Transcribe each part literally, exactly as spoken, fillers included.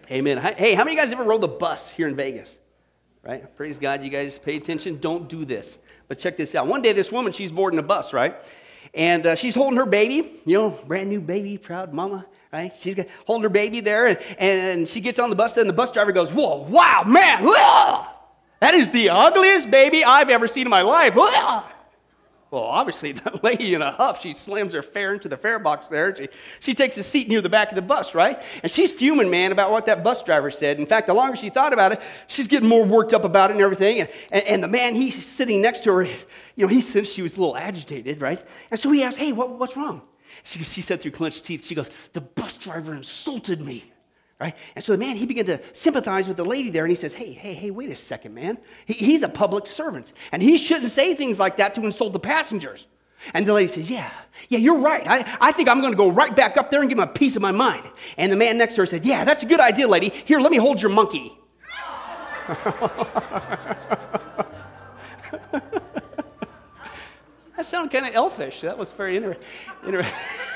Amen. Hey, how many of you guys ever rode the bus here in Vegas? Right? Praise God, you guys pay attention. Don't do this. But check this out. One day, this woman, she's boarding a bus, right? And uh, she's holding her baby, you know, brand new baby, proud mama, right? She's got, holding her baby there, and, and she gets on the bus, and the bus driver goes, whoa, wow, man, ugh, that is the ugliest baby I've ever seen in my life. Ugh. Well, obviously, the lady in a huff, she slams her fare into the fare box there. She, she takes a seat near the back of the bus, right? And she's fuming, man, about what that bus driver said. In fact, the longer she thought about it, she's getting more worked up about it and everything. And, and, and the man, he's sitting next to her, you know, he said she was a little agitated, right? And so he asked, hey, what, what's wrong? She, she said through clenched teeth, she goes, the bus driver insulted me. Right? And so the man, he began to sympathize with the lady there, and he says, hey, hey, hey, wait a second, man. He, he's a public servant, and he shouldn't say things like that to insult the passengers. And the lady says, yeah, yeah, you're right. I, I think I'm going to go right back up there and give him a piece of my mind. And the man next to her said, yeah, that's a good idea, lady. Here, let me hold your monkey. That sounded kind of elfish. That was very interesting. Inter-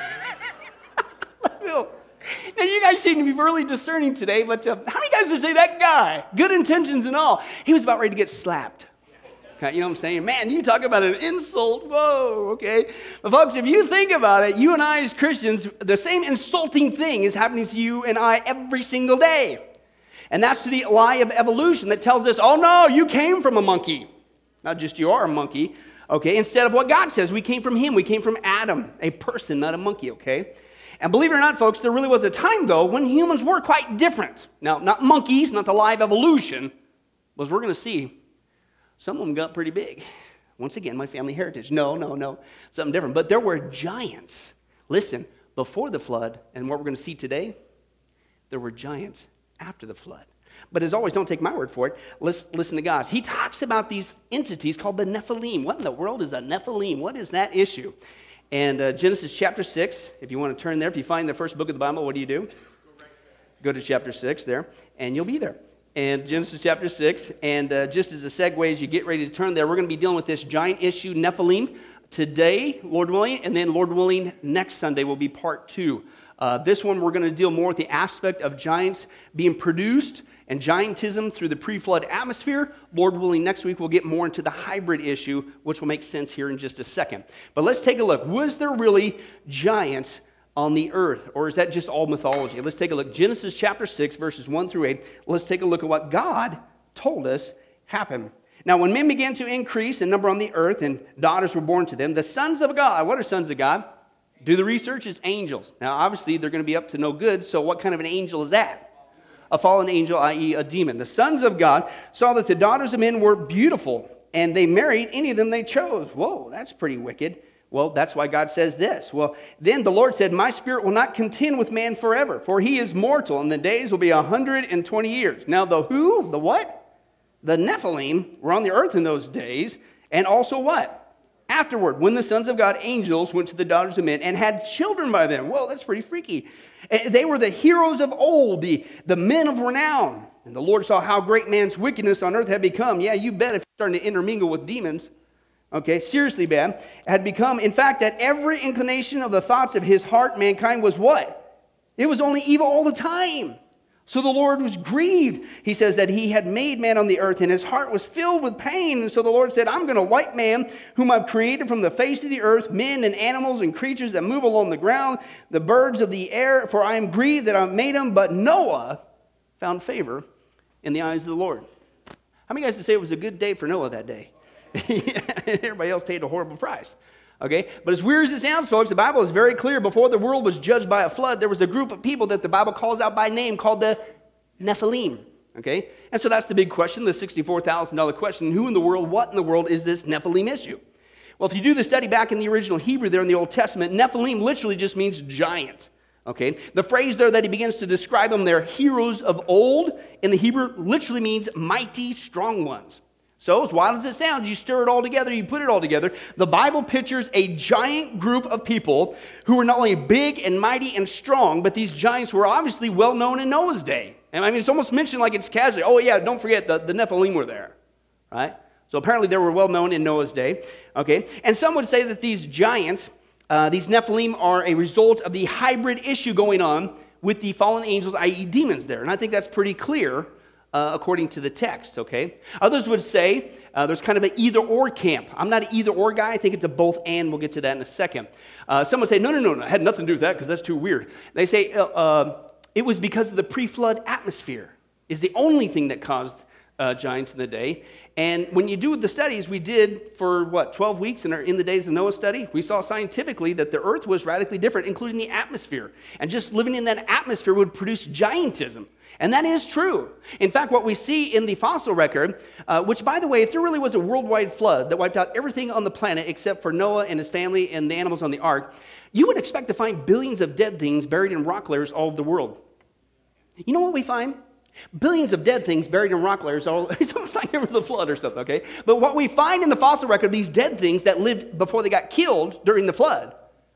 Now, you guys seem to be really discerning today, but uh, how many guys would say that guy, good intentions and all, he was about ready to get slapped? Okay, you know what I'm saying? Man, you talk about an insult. Whoa, okay. But folks, if you think about it, you and I as Christians, the same insulting thing is happening to you and I every single day. And that's the lie of evolution that tells us, oh no, you came from a monkey. Not just you are a monkey, okay? Instead of what God says, we came from him. We came from Adam, a person, not a monkey, okay? And believe it or not, folks, there really was a time, though, when humans were quite different. Now, not monkeys, not the lie of evolution, but as we're going to see, some of them got pretty big. Once again, my family heritage. No, no, no, something different. But there were giants. Listen, before the flood, and what we're going to see today, there were giants after the flood. But as always, don't take my word for it. Listen, listen to God. He talks about these entities called the Nephilim. What in the world is a Nephilim? What is that issue? And uh, Genesis chapter six, if you want to turn there, if you find the first book of the Bible, what do you do? Go, right Go to chapter six there, and you'll be there. And Genesis chapter six, and uh, just as a segue, as you get ready to turn there, we're going to be dealing with this giant issue, Nephilim, today, Lord willing, and then, Lord willing, next Sunday will be part two. Uh, this one, we're going to deal more with the aspect of giants being produced and giantism through the pre-flood atmosphere. Lord willing, next week we'll get more into the hybrid issue, which will make sense here in just a second. But let's take a look. Was there really giants on the earth, or is that just all mythology? Let's take a look. Genesis chapter six, verses one through eight. Let's take a look at what God told us happened. Now, when men began to increase in number on the earth and daughters were born to them, the sons of God, what are sons of God? Do the research, is angels. Now, obviously, they're going to be up to no good, so what kind of an angel is that? A fallen angel, that is a demon. The sons of God saw that the daughters of men were beautiful, and they married any of them they chose. Whoa, that's pretty wicked. Well, that's why God says this. Well, then the Lord said, my spirit will not contend with man forever, for he is mortal, and the days will be one hundred twenty years. Now, the who? The what? The Nephilim were on the earth in those days, and also what? Afterward, when the sons of God, angels, went to the daughters of men and had children by them. Whoa, that's pretty freaky. They were the heroes of old, the, the men of renown. And the Lord saw how great man's wickedness on earth had become. Yeah, you bet if you're starting to intermingle with demons. Okay, seriously bad. Had become, in fact, that every inclination of the thoughts of his heart, mankind was what? It was only evil all the time. So the Lord was grieved. He says that he had made man on the earth, and his heart was filled with pain. And so the Lord said, I'm going to wipe man, whom I've created from the face of the earth, men and animals and creatures that move along the ground, the birds of the air, for I am grieved that I've made them. But Noah found favor in the eyes of the Lord. How many guys would say it was a good day for Noah that day? Everybody else paid a horrible price. Okay, but as weird as it sounds, folks, the Bible is very clear. Before the world was judged by a flood, there was a group of people that the Bible calls out by name called the Nephilim. Okay, and so that's the big question, the sixty-four thousand dollars question. Who in the world, what in the world is this Nephilim issue? Well, if you do the study back in the original Hebrew there in the Old Testament, Nephilim literally just means giant. Okay, the phrase there that he begins to describe them, they're heroes of old, in the Hebrew literally means mighty, strong ones. So, as wild as it sounds, you stir it all together, you put it all together. The Bible pictures a giant group of people who were not only big and mighty and strong, but these giants were obviously well known in Noah's day. And I mean, it's almost mentioned like it's casually. Oh, yeah, don't forget, the, the Nephilim were there, right? So apparently they were well known in Noah's day, okay? And some would say that these giants, uh, these Nephilim, are a result of the hybrid issue going on with the fallen angels, that is demons there. And I think that's pretty clear uh, according to the text, okay? Others would say uh, there's kind of an either-or camp. I'm not an either-or guy. I think it's a both and. We'll get to that in a second. Uh, some would say, no, no, no, no, it had nothing to do with that because that's too weird. They say uh, uh, it was because of the pre-flood atmosphere is the only thing that caused uh, giants in the day. And when you do the studies we did for, what, twelve weeks in, our, in the Days of Noah study, we saw scientifically that the earth was radically different, including the atmosphere. And just living in that atmosphere would produce giantism. And that is true. In fact, what we see in the fossil record, uh, which, by the way, if there really was a worldwide flood that wiped out everything on the planet except for Noah and his family and the animals on the ark, you would expect to find billions of dead things buried in rock layers all over the world. You know what we find? Billions of dead things buried in rock layers. All, it's almost like there was a flood or something, okay? But what we find in the fossil record, these dead things that lived before they got killed during the flood,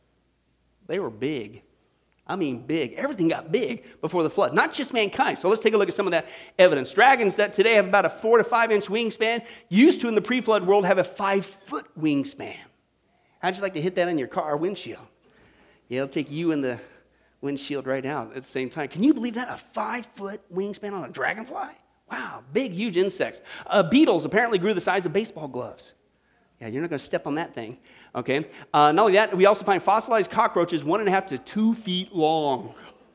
they were big. I mean big. Everything got big before the flood, not just mankind. So let's take a look at some of that evidence. Dragons that today have about a four to five inch wingspan used to in the pre-flood world have a five foot wingspan. How'd you like to hit that on your car windshield? Yeah, it'll take you and the windshield right out at the same time. Can you believe that? A five foot wingspan on a dragonfly? Wow, big, huge insects. Uh, beetles apparently grew the size of baseball gloves. Yeah, you're not going to step on that thing. Okay. Uh, not only that, we also find fossilized cockroaches one and a half to two feet long.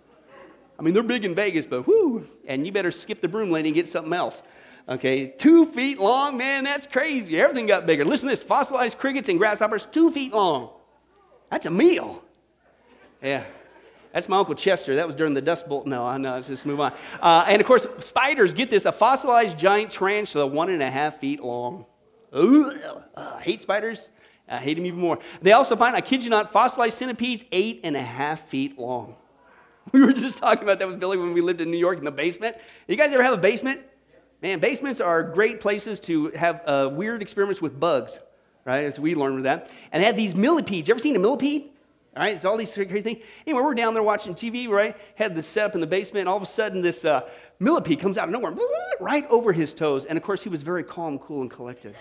I mean, they're big in Vegas, but whoo, and you better skip the broom lady and get something else. Okay, two feet long, man, that's crazy. Everything got bigger. Listen to this, fossilized crickets and grasshoppers, two feet long. That's a meal. Yeah. That's my Uncle Chester. That was during the Dust Bowl. No, no, let's just move on. Uh, and of course, spiders, get this, a fossilized giant tarantula one and a half feet long. Ooh, uh, I hate spiders. I hate them even more. They also find, I kid you not, fossilized centipedes eight and a half feet long. We were just talking about that with Billy when we lived in New York in the basement. You guys ever have a basement? Man, basements are great places to have uh, weird experiments with bugs, right? As we learned with that. And they had these millipedes. You ever seen a millipede? All right, it's all these crazy things. Anyway, we're down there watching T V, right? Had this set up in the basement, and all of a sudden this uh, millipede comes out of nowhere, right over his toes. And of course, he was very calm, cool, and collected.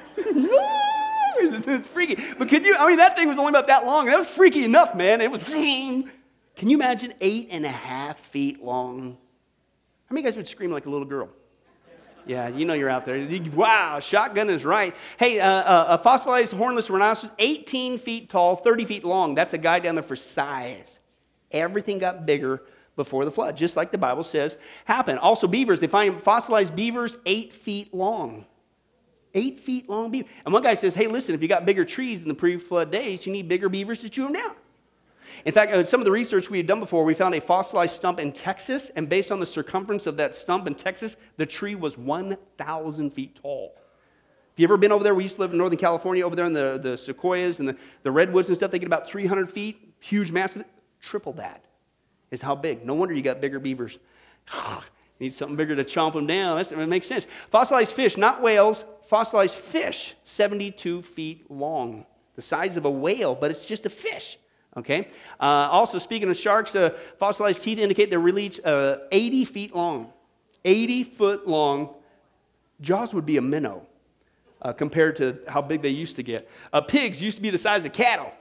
It's freaky. But could you, I mean, that thing was only about that long. That was freaky enough, man. It was, can you imagine eight and a half feet long? How many of you guys would scream like a little girl? Yeah, you know you're out there. Wow, shotgun is right. Hey, uh, uh, a fossilized hornless rhinoceros, eighteen feet tall, thirty feet long. That's a guy down there for size. Everything got bigger before the flood, just like the Bible says happened. Also, beavers. They find fossilized beavers eight feet long. Eight feet long beaver. And one guy says, hey, listen, if you got bigger trees in the pre-flood days, you need bigger beavers to chew them down. In fact, uh, some of the research we had done before, we found a fossilized stump in Texas, and based on the circumference of that stump in Texas, the tree was one thousand feet tall. If you ever been over there, we used to live in Northern California, over there in the, the sequoias and the, the redwoods and stuff, they get about three hundred feet, huge, massive, triple that is how big. No wonder you got bigger beavers. Need something bigger to chomp them down. That's, it makes sense. Fossilized fish, not whales, fossilized fish, seventy-two feet long. The size of a whale, but it's just a fish. Okay. Uh, also, speaking of sharks, uh, fossilized teeth indicate they're really uh, eighty feet long. eighty foot long. Jaws would be a minnow uh, compared to how big they used to get. Uh, pigs used to be the size of cattle.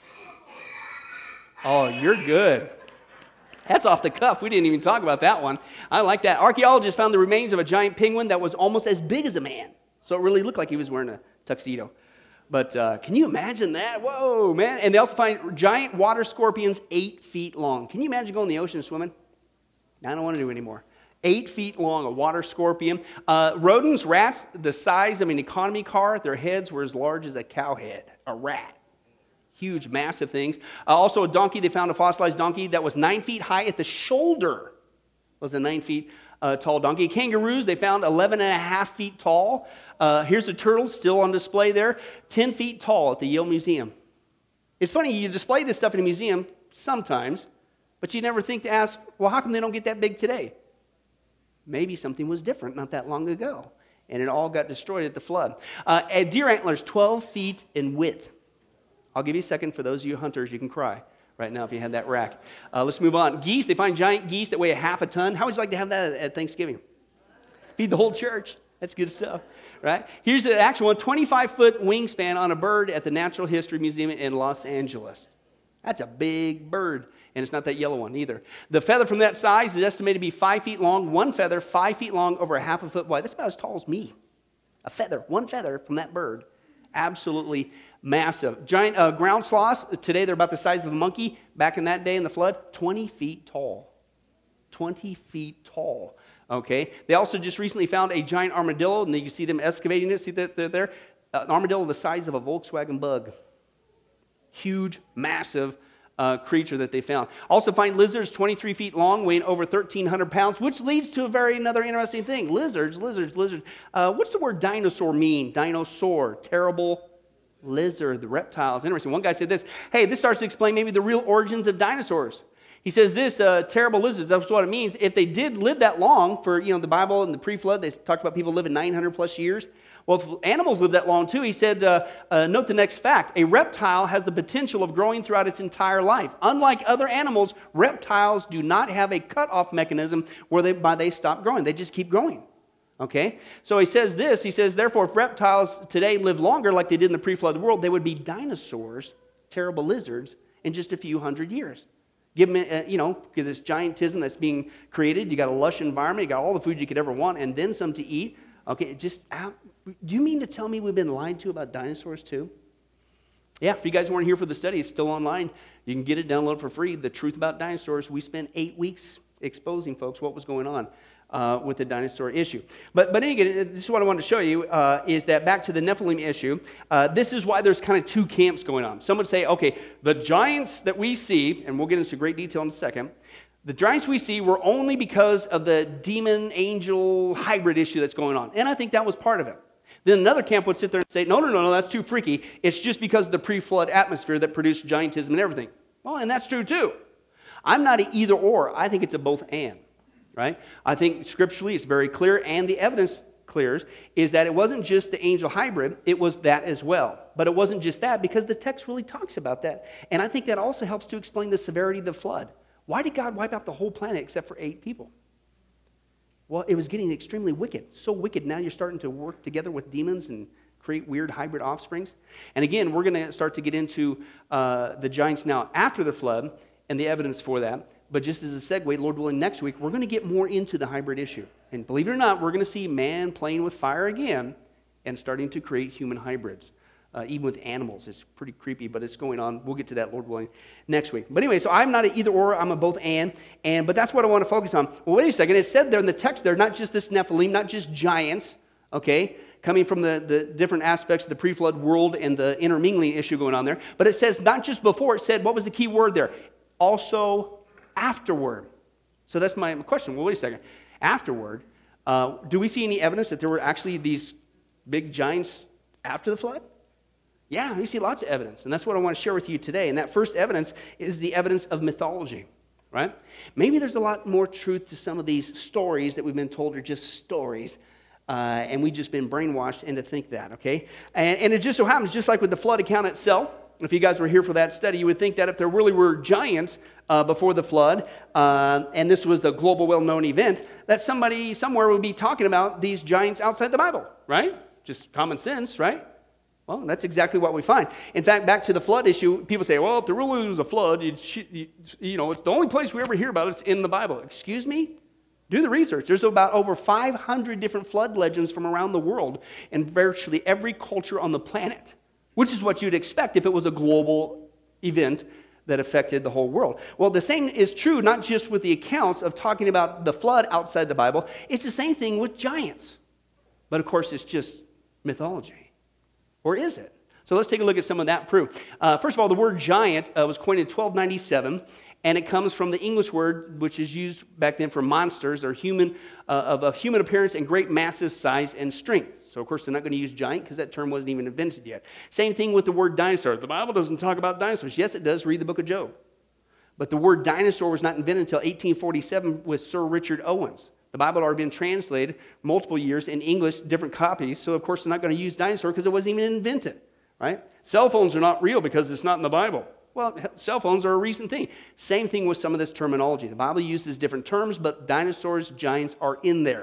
Oh, you're good. That's off the cuff. We didn't even talk about that one. I like that. Archaeologists found the remains of a giant penguin that was almost as big as a man. So it really looked like he was wearing a tuxedo. But uh, can you imagine that? Whoa, man. And they also find giant water scorpions eight feet long. Can you imagine going in the ocean swimming? I don't want to do it anymore. Eight feet long, a water scorpion. Uh, rodents, rats, the size of an economy car, their heads were as large as a cow head, a rat. Huge, massive things. Uh, also a donkey, they found a fossilized donkey that was nine feet high at the shoulder. It was a nine feet uh, tall donkey. Kangaroos, they found eleven and a half feet tall. Uh, here's a turtle still on display there, ten feet tall at the Yale Museum. It's funny, you display this stuff in a museum sometimes, but you never think to ask, well, how come they don't get that big today? Maybe something was different not that long ago, and it all got destroyed at the flood. Uh, deer antlers, twelve feet in width. I'll give you a second for those of you hunters, you can cry right now if you had that rack. Uh, let's move on. Geese, they find giant geese that weigh a half a ton. How would you like to have that at Thanksgiving? Feed the whole church. That's good stuff, right? Here's the actual one, twenty-five foot wingspan on a bird at the Natural History Museum in Los Angeles. That's a big bird. And it's not that yellow one either. The feather from that size is estimated to be five feet long. One feather, five feet long, over a half a foot wide. That's about as tall as me. A feather, one feather from that bird. Absolutely massive. Giant uh, ground sloths, today they're about the size of a monkey. Back in that day in the flood, twenty feet tall. twenty feet tall. Okay. They also just recently found a giant armadillo, and you can see them excavating it. See that they're there? Uh, an armadillo the size of a Volkswagen Bug. Huge, massive uh, creature that they found. Also find lizards twenty-three feet long, weighing over thirteen hundred pounds, which leads to a very another interesting thing. Lizards, lizards, lizards. Uh, what's the word dinosaur mean? Dinosaur, terrible lizard, the reptiles. Interesting. One guy said this, hey, this starts to explain maybe the real origins of dinosaurs. He says this, uh, terrible lizards, that's what it means. If they did live that long, for, you know, the Bible and the pre-flood, they talked about people living nine hundred plus years. Well, if animals live that long too, he said, uh, uh, note the next fact. A reptile has the potential of growing throughout its entire life. Unlike other animals, reptiles do not have a cutoff mechanism where they, by they stop growing. They just keep growing. Okay? So he says this, he says, therefore, if reptiles today live longer like they did in the pre-flood world, they would be dinosaurs, terrible lizards, in just a few hundred years. Give them, uh, you know, this giantism that's being created. You got a lush environment. You got all the food you could ever want, and then some to eat. Okay, just out. Do you mean to tell me we've been lied to about dinosaurs too? Yeah, if you guys weren't here for the study, it's still online. You can get it, download for free. The Truth About Dinosaurs. We spent eight weeks exposing folks what was going on uh, with the dinosaur issue. But but again, this is what I wanted to show you, uh, is that back to the Nephilim issue, uh, this is why there's kind of two camps going on. Some would say, okay, the giants that we see, and we'll get into great detail in a second, the giants we see were only because of the demon-angel hybrid issue that's going on. And I think that was part of it. Then another camp would sit there and say, no, no, no, no, that's too freaky. It's just because of the pre-flood atmosphere that produced giantism and everything. Well, and that's true too. I'm not an either or. I think it's a both and, right? I think scripturally it's very clear, and the evidence clears, is that it wasn't just the angel hybrid, it was that as well. But it wasn't just that, because the text really talks about that. And I think that also helps to explain the severity of the flood. Why did God wipe out the whole planet except for eight people? Well, it was getting extremely wicked. So wicked, now you're starting to work together with demons and create weird hybrid offsprings. And again, we're going to start to get into uh, the giants now after the flood and the evidence for that. But just as a segue, Lord willing, next week, we're going to get more into the hybrid issue. And believe it or not, we're going to see man playing with fire again and starting to create human hybrids. Uh, even with animals. It's pretty creepy, but it's going on. We'll get to that, Lord willing, next week. But anyway, so I'm not an either or, I'm a both and, and but that's what I want to focus on. Well, wait a second. It said there in the text there, not just this Nephilim, not just giants, okay, coming from the, the different aspects of the pre-flood world and the intermingling issue going on there, but it says not just before, it said, what was the key word there? Also afterward. So that's my question. Well, wait a second. Afterward, uh, do we see any evidence that there were actually these big giants after the flood? Yeah, we see lots of evidence, and that's what I want to share with you today. And that first evidence is the evidence of mythology, right? Maybe there's a lot more truth to some of these stories that we've been told are just stories, uh, and we've just been brainwashed into think that, okay? And, and it just so happens, just like with the flood account itself, if you guys were here for that study, you would think that if there really were giants uh, before the flood, uh, and this was a global well-known event, that somebody somewhere would be talking about these giants outside the Bible, right? Just common sense, right? Well, that's exactly what we find. In fact, back to the flood issue, people say, well, if there really was a flood, you, you, you know, it's the only place we ever hear about it is in the Bible. Excuse me? Do the research. There's about over five hundred different flood legends from around the world in virtually every culture on the planet, which is what you'd expect if it was a global event that affected the whole world. Well, the same is true not just with the accounts of talking about the flood outside the Bible. It's the same thing with giants. But, of course, it's just mythology. Or is it? So let's take a look at some of that proof. Uh, first of all, the word giant uh, was coined in twelve ninety-seven, and it comes from the English word which is used back then for monsters or human uh, of, of human appearance and great massive size and strength. So, of course, they're not going to use giant because that term wasn't even invented yet. Same thing with the word dinosaur. The Bible doesn't talk about dinosaurs. Yes, it does. Read the book of Job. But the word dinosaur was not invented until eighteen forty-seven with Sir Richard Owens. The Bible had already been translated multiple years in English, different copies. So, of course, they're not going to use dinosaur because it wasn't even invented, right? Cell phones are not real because it's not in the Bible. Well, cell phones are a recent thing. Same thing with some of this terminology. The Bible uses different terms, but dinosaurs, giants are in there.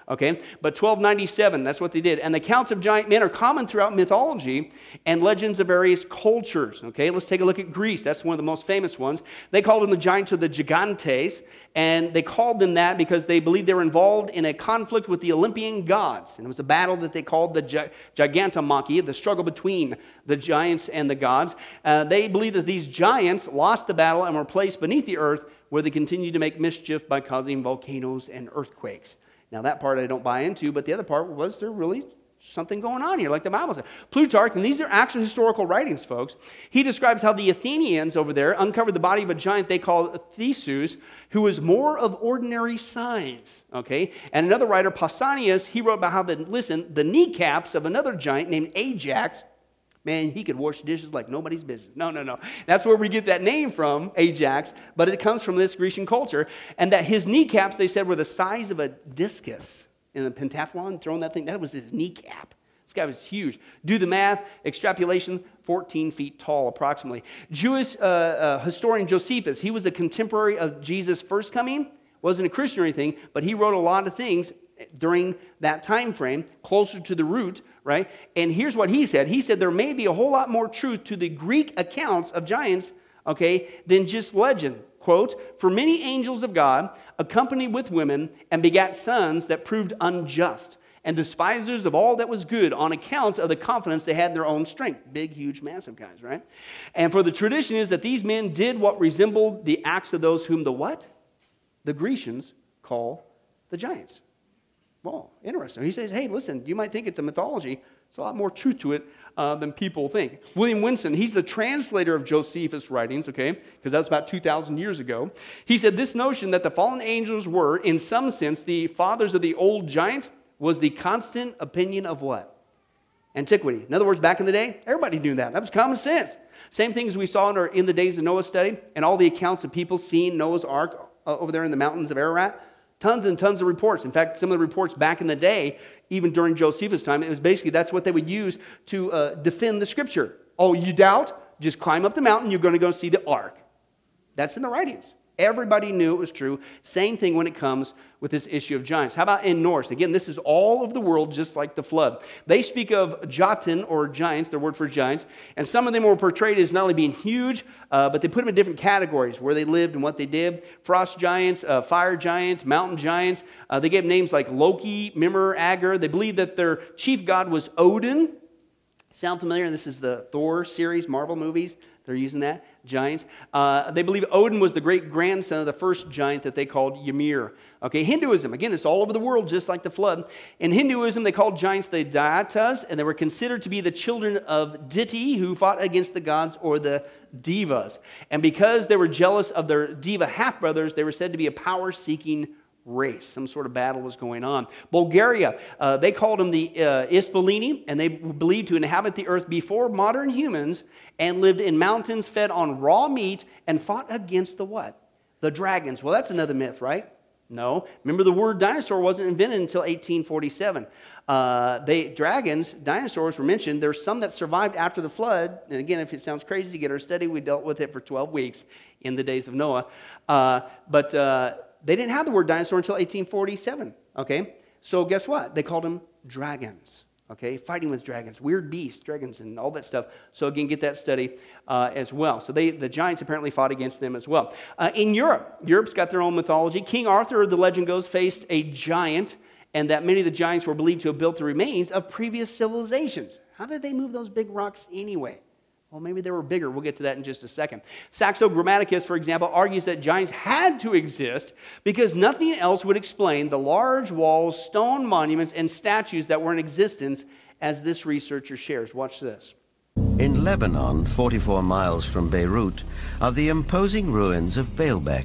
Okay, but twelve ninety-seven, that's what they did. And the accounts of giant men are common throughout mythology and legends of various cultures. Okay, let's take a look at Greece. That's one of the most famous ones. They called them the giants or the gigantes, and they called them that because they believed they were involved in a conflict with the Olympian gods. And it was a battle that they called the Gi- Gigantomachy, the struggle between the giants and the gods. Uh, they believed that these giants lost the battle and were placed beneath the earth, where they continued to make mischief by causing volcanoes and earthquakes. Now, that part I don't buy into, but the other part was there really something going on here, like the Bible says. Plutarch, and these are actual historical writings, folks, he describes how the Athenians over there uncovered the body of a giant they called Theseus, who was more of ordinary size, okay? And another writer, Pausanias, he wrote about how, the, listen, the kneecaps of another giant named Ajax, man, he could wash dishes like nobody's business. No, no, no. That's where we get that name from, Ajax, but it comes from this Grecian culture. And that his kneecaps, they said, were the size of a discus in the pentathlon, throwing that thing. That was his kneecap. This guy was huge. Do the math, extrapolation, fourteen feet tall approximately. Jewish uh, uh, historian Josephus, he was a contemporary of Jesus' first coming. Wasn't a Christian or anything, but he wrote a lot of things during that time frame, closer to the root, right? And here's what he said. He said there may be a whole lot more truth to the Greek accounts of giants, okay, than just legend. Quote, for many angels of God accompanied with women and begat sons that proved unjust and despisers of all that was good on account of the confidence they had in their own strength. Big, huge, massive guys, right? And for the tradition is that these men did what resembled the acts of those whom the what? The Grecians call the giants. Well, interesting. He says, hey, listen, you might think it's a mythology. There's a lot more truth to it uh, than people think. William Winston, he's the translator of Josephus' writings, okay, because that's about two thousand years ago. He said this notion that the fallen angels were, in some sense, the fathers of the old giants was the constant opinion of what? Antiquity. In other words, back in the day, everybody knew that. That was common sense. Same thing as we saw in, our, in the days of Noah study and all the accounts of people seeing Noah's Ark uh, over there in the mountains of Ararat. Tons and tons of reports. In fact, some of the reports back in the day, even during Josephus' time, it was basically that's what they would use to uh, defend the scripture. Oh, you doubt? Just climb up the mountain, you're going to go see the ark. That's in the writings. Everybody knew it was true. Same thing when it comes with this issue of giants. How about in Norse? Again, this is all of the world, just like the flood. They speak of Jotun, or giants, their word for giants, and some of them were portrayed as not only being huge, uh, but they put them in different categories, where they lived and what they did. Frost giants, uh, fire giants, mountain giants. Uh, they gave names like Loki, Mimir, Agur. They believed that their chief god was Odin. Sound familiar? This is the Thor series, Marvel movies. They're using that, giants. Uh, they believe Odin was the great-grandson of the first giant that they called Ymir. Okay, Hinduism, again, it's all over the world, just like the flood. In Hinduism, they called giants the Daityas, and they were considered to be the children of Diti, who fought against the gods, or the Devas. And because they were jealous of their Deva half-brothers, they were said to be a power-seeking race. Some sort of battle was going on. Bulgaria, uh, they called them the uh, Ispolini, and they believed to inhabit the earth before modern humans and lived in mountains fed on raw meat and fought against the what? The dragons. Well, that's another myth, right? No. Remember, the word dinosaur wasn't invented until eighteen forty-seven. Uh, they dragons, dinosaurs were mentioned. There's some that survived after the flood. And again, if it sounds crazy, get our study. We dealt with it for twelve weeks in the days of Noah. Uh, but uh, they didn't have the word dinosaur until eighteen forty-seven, okay? So guess what? They called them dragons, okay? Fighting with dragons, weird beasts, dragons, and all that stuff. So again, get that study uh, as well. So they, the giants apparently fought against them as well. Uh, in Europe, Europe's got their own mythology. King Arthur, the legend goes, faced a giant, and that many of the giants were believed to have built the remains of previous civilizations. How did they move those big rocks anyway? Well, maybe they were bigger. We'll get to that in just a second. Saxo Grammaticus, for example, argues that giants had to exist because nothing else would explain the large walls, stone monuments, and statues that were in existence, as this researcher shares. Watch this. In Lebanon, forty-four miles from Beirut, are the imposing ruins of Baalbek.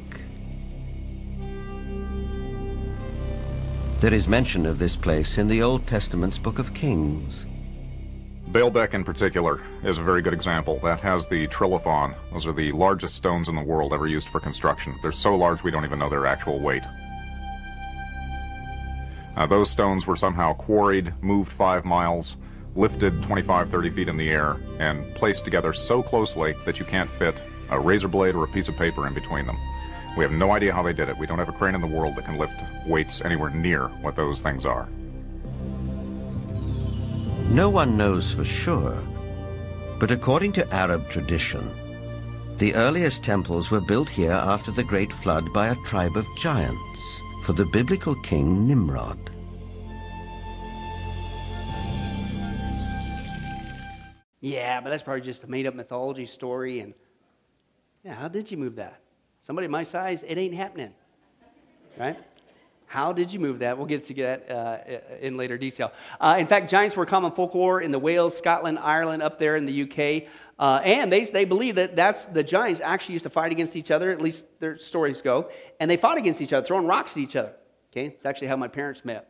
There is mention of this place in the Old Testament's Book of Kings. Baalbek in particular is a very good example. That has the trilithon. Those are the largest stones in the world ever used for construction. They're so large we don't even know their actual weight. Uh, those stones were somehow quarried, moved five miles, lifted twenty-five, thirty feet in the air, and placed together so closely that you can't fit a razor blade or a piece of paper in between them. We have no idea how they did it. We don't have a crane in the world that can lift weights anywhere near what those things are. No one knows for sure, but according to Arab tradition, the earliest temples were built here after the Great Flood by a tribe of giants for the biblical king Nimrod. Yeah, but that's probably just a made-up mythology story. And yeah, how did you move that? Somebody my size, it ain't happening, right? How did you move that? We'll get to that uh, in later detail. Uh, in fact, giants were common folklore in the Wales, Scotland, Ireland, up there in the U K. Uh, and they, they believe that that's, the giants actually used to fight against each other, at least their stories go. And they fought against each other, throwing rocks at each other. Okay, it's actually how my parents met.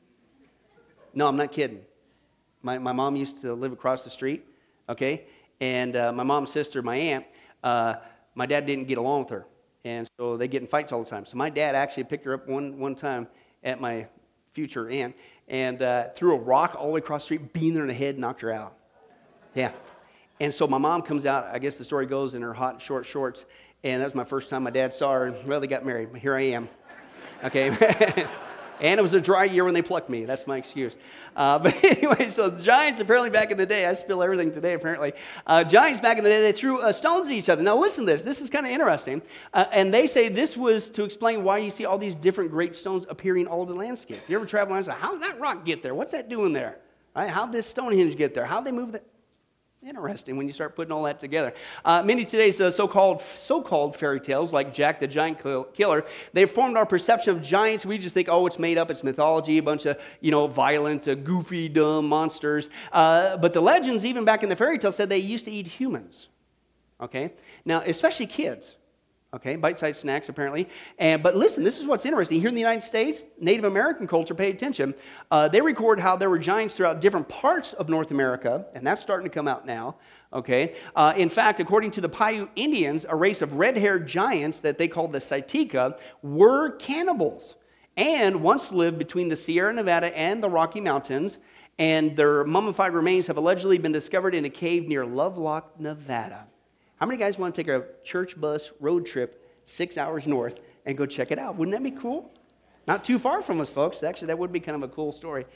No, I'm not kidding. My, my mom used to live across the street, okay? And uh, my mom's sister, my aunt, uh, my dad didn't get along with her. And so they get in fights all the time. So my dad actually picked her up one, one time at my future aunt and uh, threw a rock all the way across the street, beamed her in the head, knocked her out. Yeah. And so my mom comes out, I guess the story goes, in her hot, short shorts. And that was my first time my dad saw her. And well, they got married. Here I am. Okay. And it was a dry year when they plucked me. That's my excuse. Uh, but anyway, so the giants apparently back in the day, I spill everything today apparently. Uh, giants back in the day, they threw uh, stones at each other. Now listen to this. This is kind of interesting. Uh, and they say this was to explain why you see all these different great stones appearing all over the landscape. You ever travel around and say, how did that rock get there? What's that doing there? Right? How did this Stonehenge get there? How did they move that? Interesting when you start putting all that together. Uh, many of today's uh, so-called so-called fairy tales, like Jack the Giant Killer, they've formed our perception of giants. We just think, oh, it's made up, it's mythology, a bunch of, you know, violent, uh, goofy, dumb monsters. Uh, but the legends, even back in the fairy tales, said they used to eat humans. Okay? Now, especially kids. Okay, bite-sized snacks, apparently. And But listen, this is what's interesting. Here in the United States, Native American culture, pay attention. Uh, they record how there were giants throughout different parts of North America, and that's starting to come out now. Okay. Uh, in fact, according to the Paiute Indians, a race of red-haired giants that they called the Sitka were cannibals and once lived between the Sierra Nevada and the Rocky Mountains, and their mummified remains have allegedly been discovered in a cave near Lovelock, Nevada. How many guys want to take a church bus road trip six hours north and go check it out? Wouldn't that be cool? Not too far from us, folks. Actually, that would be kind of a cool story.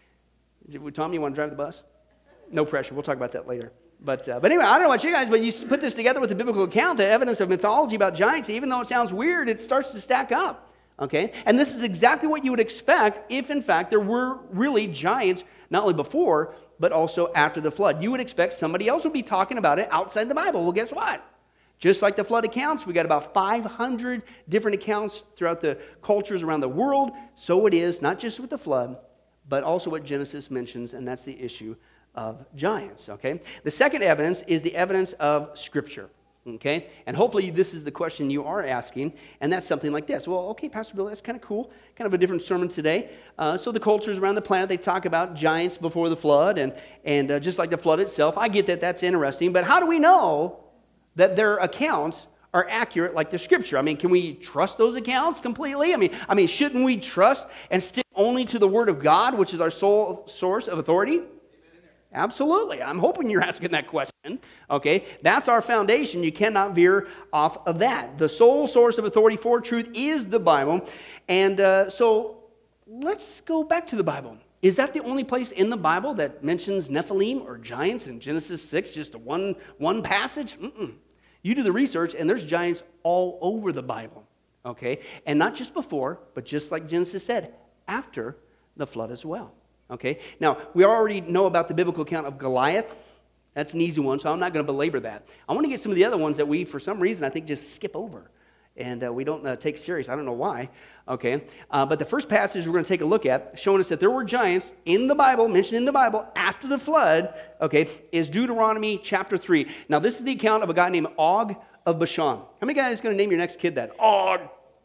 Tom, you want to drive the bus? No pressure. We'll talk about that later. But, uh, but anyway, I don't know about you guys, but you put this together with the biblical account, the evidence of mythology about giants, even though it sounds weird, it starts to stack up. Okay? And this is exactly what you would expect if, in fact, there were really giants, not only before, but also after the flood. You would expect somebody else would be talking about it outside the Bible. Well, guess what? Just like the flood accounts, we got about five hundred different accounts throughout the cultures around the world. So it is, not just with the flood, but also what Genesis mentions, and that's the issue of giants, okay? The second evidence is the evidence of Scripture, okay? And hopefully this is the question you are asking, and that's something like this. Well, okay, Pastor Bill, that's kind of cool. Kind of a different sermon today. Uh, so the cultures around the planet, they talk about giants before the flood, and, and uh, just like the flood itself. I get that that's interesting, but how do we know that their accounts are accurate like the Scripture? I mean, can we trust those accounts completely? I mean, I mean, shouldn't we trust and stick only to the Word of God, which is our sole source of authority? Absolutely. I'm hoping you're asking that question. Okay, that's our foundation. You cannot veer off of that. The sole source of authority for truth is the Bible. And uh, so let's go back to the Bible. Is that the only place in the Bible that mentions Nephilim or giants in Genesis six, just a one, one passage? Mm-mm. You do the research, and there's giants all over the Bible. Okay, and not just before, but just like Genesis said, after the flood as well. Okay, now we already know about the biblical account of Goliath. That's an easy one, so I'm not going to belabor that. I want to get some of the other ones that we, for some reason, I think just skip over. And uh, we don't uh, take serious. I don't know why. Okay, uh, but the first passage we're going to take a look at, showing us that there were giants in the Bible, mentioned in the Bible, after the flood, okay, is Deuteronomy chapter three. Now this is the account of a guy named Og of Bashan. How many guys are going to name your next kid that? Og.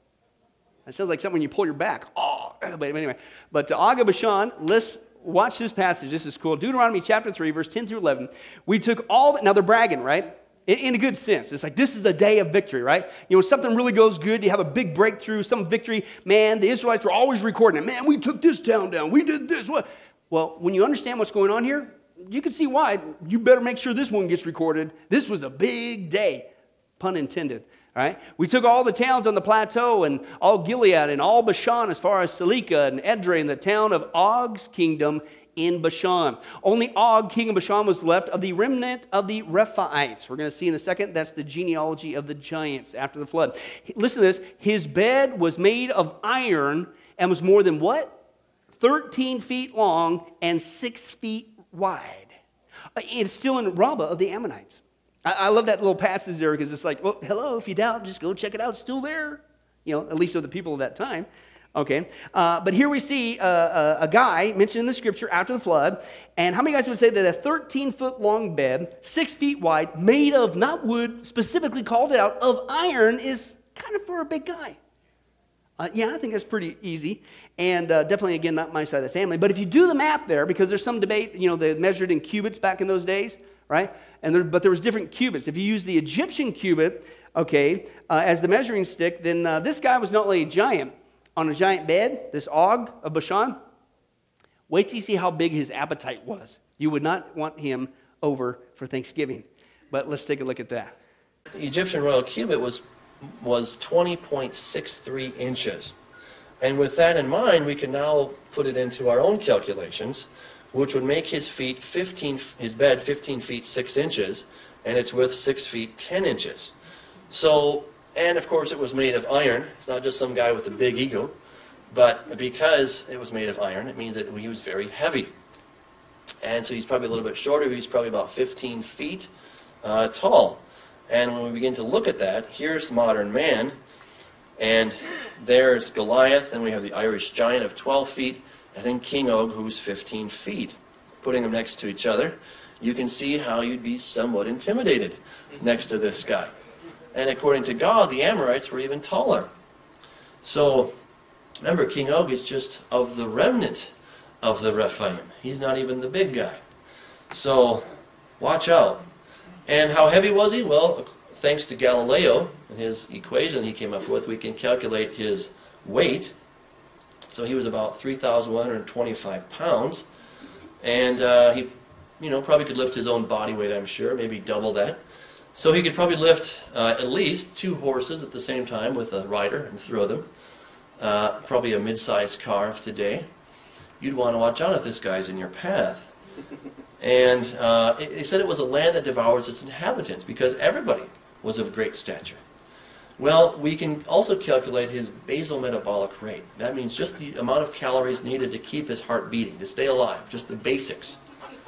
That sounds like something when you pull your back. Oh, but anyway. But uh, Og of Bashan, let's watch this passage. This is cool. Deuteronomy chapter three, verse ten through eleven. We took all, the, now they're bragging, right? In, in a good sense. It's like, this is a day of victory, right? You know, something really goes good. You have a big breakthrough, some victory. Man, the Israelites were always recording it. Man, we took this town down. We did this. What? Well, when you understand what's going on here, you can see why. You better make sure this one gets recorded. This was a big day, pun intended. All right? We took all the towns on the plateau and all Gilead and all Bashan as far as Salika and Edrei and the town of Og's kingdom in Bashan. Only Og, king of Bashan, was left of the remnant of the Rephaites. We're going to see in a second, that's the genealogy of the giants after the flood. Listen to this. His bed was made of iron and was more than what? thirteen feet long and six feet wide. It's still in Rabbah of the Ammonites. I, I love that little passage there because it's like, well, hello, if you doubt, just go check it out. It's still there. You know, at least of the people of that time. Okay, uh, but here we see uh, a, a guy mentioned in the scripture after the flood. And how many guys would say that a thirteen-foot long bed, six feet wide, made of not wood, specifically called out, of iron is kind of for a big guy? Uh, yeah, I think that's pretty easy. And uh, definitely, again, not my side of the family. But if you do the math there, because there's some debate, you know, they measured in cubits back in those days, right? And there, but there was different cubits. If you use the Egyptian cubit, okay, uh, as the measuring stick, then uh, this guy was not only a giant, on a giant bed, this Og of Bashan. Wait till you see how big his appetite was. You would not want him over for Thanksgiving. But let's take a look at that. The Egyptian royal cubit was, was twenty point six three inches. And with that in mind, we can now put it into our own calculations, which would make his feet fifteen, his bed fifteen feet six inches, and its width six feet ten inches. So, and of course it was made of iron. It's not just some guy with a big ego, but because it was made of iron, it means that he was very heavy. And so he's probably a little bit shorter. He's probably about fifteen feet uh, tall. And when we begin to look at that, here's modern man, and there's Goliath, and we have the Irish giant of twelve feet, and then King Og, who's fifteen feet. Putting them next to each other, you can see how you'd be somewhat intimidated next to this guy. And according to God, the Amorites were even taller. So, remember, King Og is just of the remnant of the Rephaim. He's not even the big guy. So, watch out. And how heavy was he? Well, thanks to Galileo and his equation he came up with, we can calculate his weight. So he was about three thousand one hundred twenty-five pounds. And uh, he, you know, probably could lift his own body weight, I'm sure, maybe double that. So he could probably lift uh, at least two horses at the same time with a rider and throw them. Uh, probably a mid-sized car of today. You'd want to watch out if this guy's in your path. And uh, it, it said it was a land that devours its inhabitants because everybody was of great stature. Well, we can also calculate his basal metabolic rate. That means just the amount of calories needed to keep his heart beating, to stay alive, just the basics.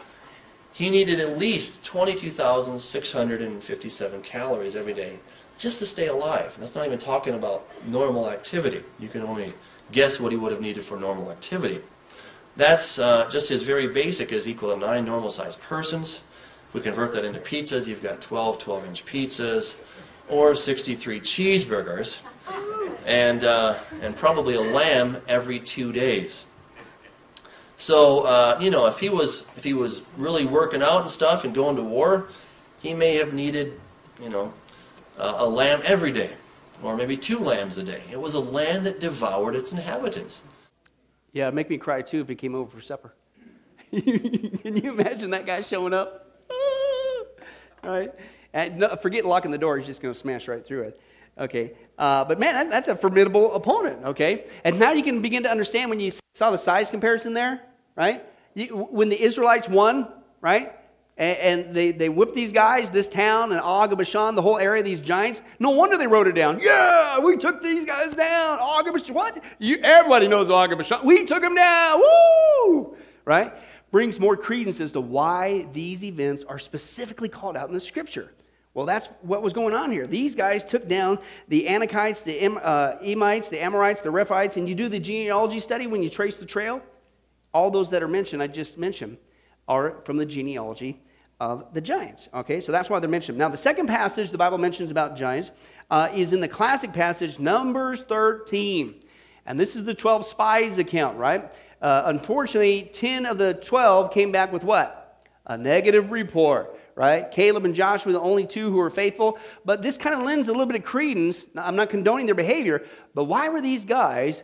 He needed at least twenty-two thousand six hundred fifty-seven calories every day just to stay alive. That's not even talking about normal activity. You can only guess what he would have needed for normal activity. That's uh, just his very basic is equal to nine normal-sized persons. If we convert that into pizzas, you've got twelve twelve-inch pizzas or sixty-three cheeseburgers and, uh, and probably a lamb every two days. So, uh, you know, if he was if he was really working out and stuff and going to war, he may have needed, you know, uh, a lamb every day, or maybe two lambs a day. It was a land that devoured its inhabitants. Yeah, it'd make me cry too if he came over for supper. Can you imagine that guy showing up? All right, and no, forget locking the door; he's just going to smash right through it. Okay, uh, but man, that, that's a formidable opponent. Okay, and now you can begin to understand when you saw the size comparison there, right? You, when the Israelites won, right, and, and they, they whipped these guys, this town, and Og of Bashan, the whole area, these giants. No wonder they wrote it down. Yeah, we took these guys down. Og of Bashan, what? You, everybody knows Og of Bashan. We took them down. Woo! Right? Brings more credence as to why these events are specifically called out in the Scripture. Well, that's what was going on here. These guys took down the Anakites, the uh, Emites, the Amorites, the Rephaites, and you do the genealogy study when you trace the trail. All those that are mentioned, I just mentioned, are from the genealogy of the giants. Okay, so that's why they're mentioned. Now, the second passage the Bible mentions about giants uh, is in the classic passage, Numbers thirteen. And this is the twelve spies account, right? Uh, unfortunately, ten of the twelve came back with what? A negative report. Right? Caleb and Joshua were the only two who were faithful. But this kind of lends a little bit of credence. Now, I'm not condoning their behavior, but why were these guys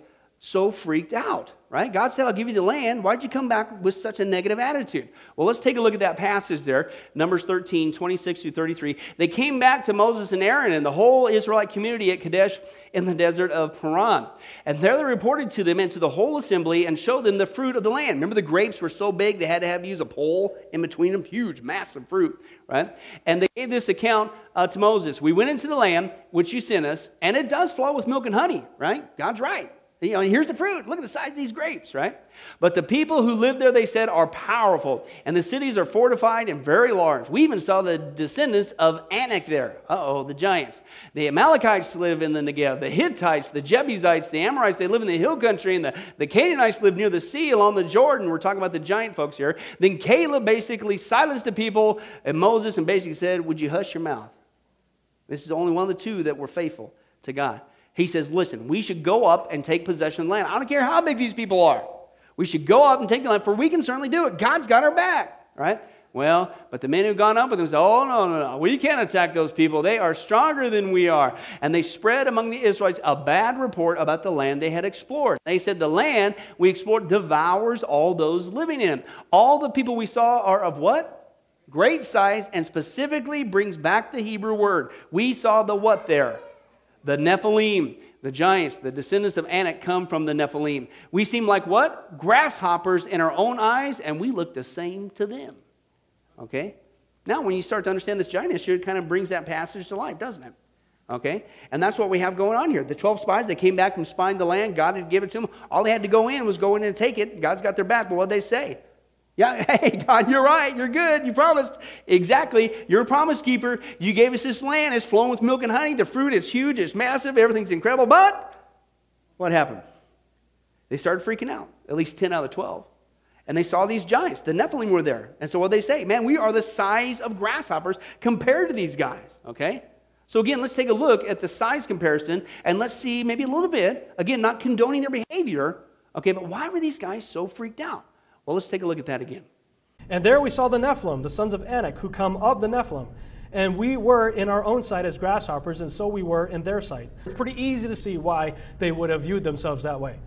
so freaked out, right? God said, I'll give you the land. Why'd you come back with such a negative attitude? Well, let's take a look at that passage there, Numbers thirteen, twenty-six through thirty-three. They came back to Moses and Aaron and the whole Israelite community at Kadesh in the desert of Paran. And there they reported to them and to the whole assembly and showed them the fruit of the land. Remember, the grapes were so big they had to have use a pole in between them, huge, massive fruit, right? And they gave this account uh, to Moses. We went into the land which you sent us, and it does flow with milk and honey, right? God's right. You know, here's the fruit. Look at the size of these grapes, right? But the people who live there, they said, are powerful. And the cities are fortified and very large. We even saw the descendants of Anak there. Uh-oh, the giants. The Amalekites live in the Negev. The Hittites, the Jebusites, the Amorites, they live in the hill country. And the, the Canaanites live near the sea along the Jordan. We're talking about the giant folks here. Then Caleb basically silenced the people and Moses and basically said, would you hush your mouth? This is only one of the two that were faithful to God. He says, listen, we should go up and take possession of the land. I don't care how big these people are. We should go up and take the land, for we can certainly do it. God's got our back, right? Well, but the men who've gone up with him said, oh, no, no, no. We can't attack those people. They are stronger than we are. And they spread among the Israelites a bad report about the land they had explored. They said, the land we explored devours all those living in. All the people we saw are of what? Great size, and specifically brings back the Hebrew word. We saw the what there? The Nephilim, the giants, the descendants of Anak come from the Nephilim. We seem like what? Grasshoppers in our own eyes, and we look the same to them. Okay? Now, when you start to understand this giant issue, it kind of brings that passage to life, doesn't it? Okay? And that's what we have going on here. The twelve spies, they came back from spying the land. God had given it to them. All they had to go in was go in and take it. God's got their back. But what did they say? Yeah, hey, God, you're right. You're good. You promised. Exactly. You're a promise keeper. You gave us this land. It's flowing with milk and honey. The fruit is huge. It's massive. Everything's incredible. But what happened? They started freaking out, at least ten out of twelve. And they saw these giants. The Nephilim were there. And so what they say? Man, we are the size of grasshoppers compared to these guys. Okay? So again, let's take a look at the size comparison, and let's see maybe a little bit, again, not condoning their behavior, okay, but why were these guys so freaked out? Well, let's take a look at that again. And there we saw the Nephilim, the sons of Anak, who come of the Nephilim. And we were in our own sight as grasshoppers, and so we were in their sight. It's pretty easy to see why they would have viewed themselves that way.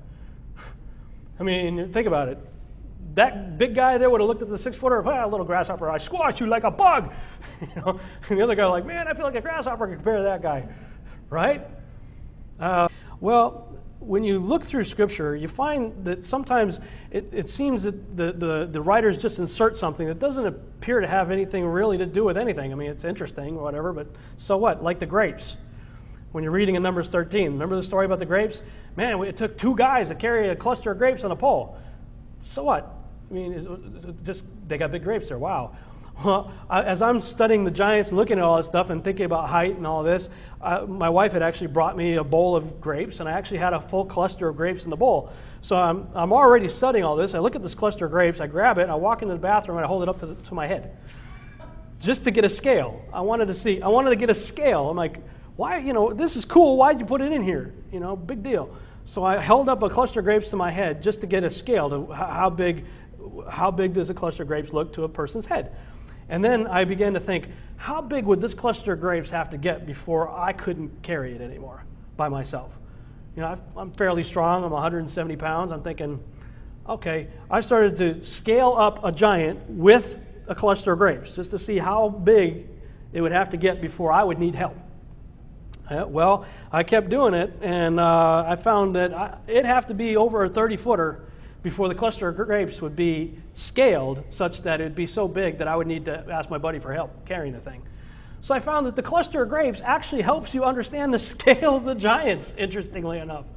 I mean, think about it. That big guy there would have looked at the six-footer, ah, little grasshopper, I squash you like a bug. You know? And the other guy like, man, I feel like a grasshopper compared to that guy. Right? Uh, well... When you look through Scripture, you find that sometimes it, it seems that the, the, the writers just insert something that doesn't appear to have anything really to do with anything. I mean, it's interesting or whatever, but so what? Like the grapes. When you're reading in Numbers thirteen, remember the story about the grapes? Man, it took two guys to carry a cluster of grapes on a pole. So what? I mean, it's, it's just they got big grapes there. Wow. Well, as I'm studying the giants and looking at all this stuff and thinking about height and all this, uh, my wife had actually brought me a bowl of grapes, and I actually had a full cluster of grapes in the bowl. So I'm, I'm already studying all this. I look at this cluster of grapes, I grab it, I walk into the bathroom, and I hold it up to, the, to my head just to get a scale. I wanted to see, I wanted to get a scale. I'm like, why, you know, this is cool. Why'd you put it in here? You know, big deal. So I held up a cluster of grapes to my head just to get a scale to how big, how big does a cluster of grapes look to a person's head. And then I began to think, how big would this cluster of grapes have to get before I couldn't carry it anymore by myself? You know, I'm fairly strong. I'm one hundred seventy pounds. I'm thinking, okay. I started to scale up a giant with a cluster of grapes just to see how big it would have to get before I would need help. Uh, well, I kept doing it, and uh, I found that I, it'd have to be over a thirty-footer before the cluster of grapes would be scaled such that it would be so big that I would need to ask my buddy for help carrying the thing. So I found that the cluster of grapes actually helps you understand the scale of the giants, interestingly enough.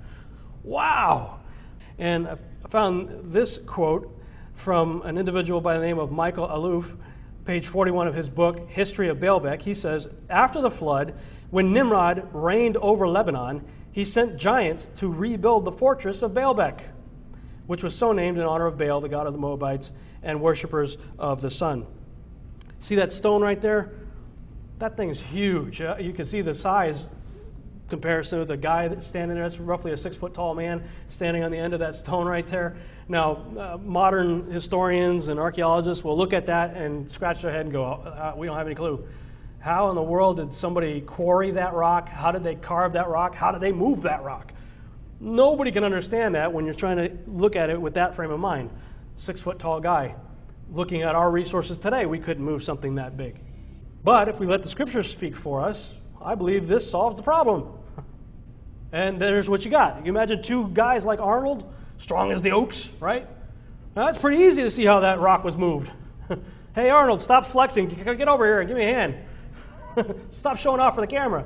Wow! And I found this quote from an individual by the name of Michael Aluf, page forty-one of his book, History of Baalbek. He says, after the flood, when Nimrod reigned over Lebanon, he sent giants to rebuild the fortress of Baalbek, which was so named in honor of Baal, the god of the Moabites, and worshippers of the sun. See that stone right there? That thing's huge. Uh, you can see the size comparison with the guy that's standing there. That's roughly a six-foot-tall man standing on the end of that stone right there. Now, uh, modern historians and archaeologists will look at that and scratch their head and go, uh, we don't have any clue. How in the world did somebody quarry that rock? How did they carve that rock? How did they move that rock? Nobody can understand that when you're trying to look at it with that frame of mind. Six foot tall guy. Looking at our resources today, we couldn't move something that big. But if we let the scriptures speak for us, I believe this solves the problem. And there's what you got. You imagine two guys like Arnold, strong as the oaks, right? Now, that's pretty easy to see how that rock was moved. Hey, Arnold, stop flexing. Get over here and give me a hand. Stop showing off for the camera.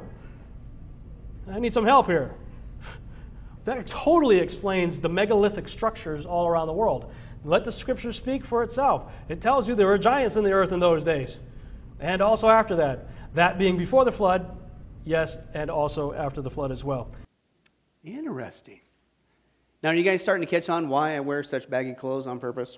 I need some help here. That totally explains the megalithic structures all around the world. Let the scripture speak for itself. It tells you there were giants in the earth in those days. And also after that. That being before the flood, yes, and also after the flood as well. Interesting. Now, are you guys starting to catch on why I wear such baggy clothes on purpose?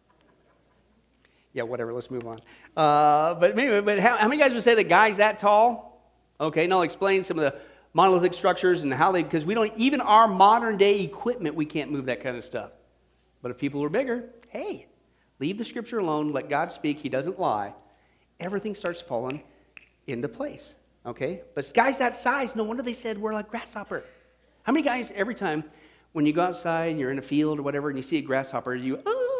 Yeah, whatever, let's move on. Uh, but anyway, but how, how many guys would say that guys that tall? Okay, now I'll explain some of the monolithic structures and how they, because we don't, even our modern day equipment, we can't move that kind of stuff. But if people were bigger, hey, leave the scripture alone, let God speak, he doesn't lie. Everything starts falling into place, okay? But guys that size, no wonder they said we're like grasshopper. How many guys, every time when you go outside and you're in a field or whatever and you see a grasshopper, you,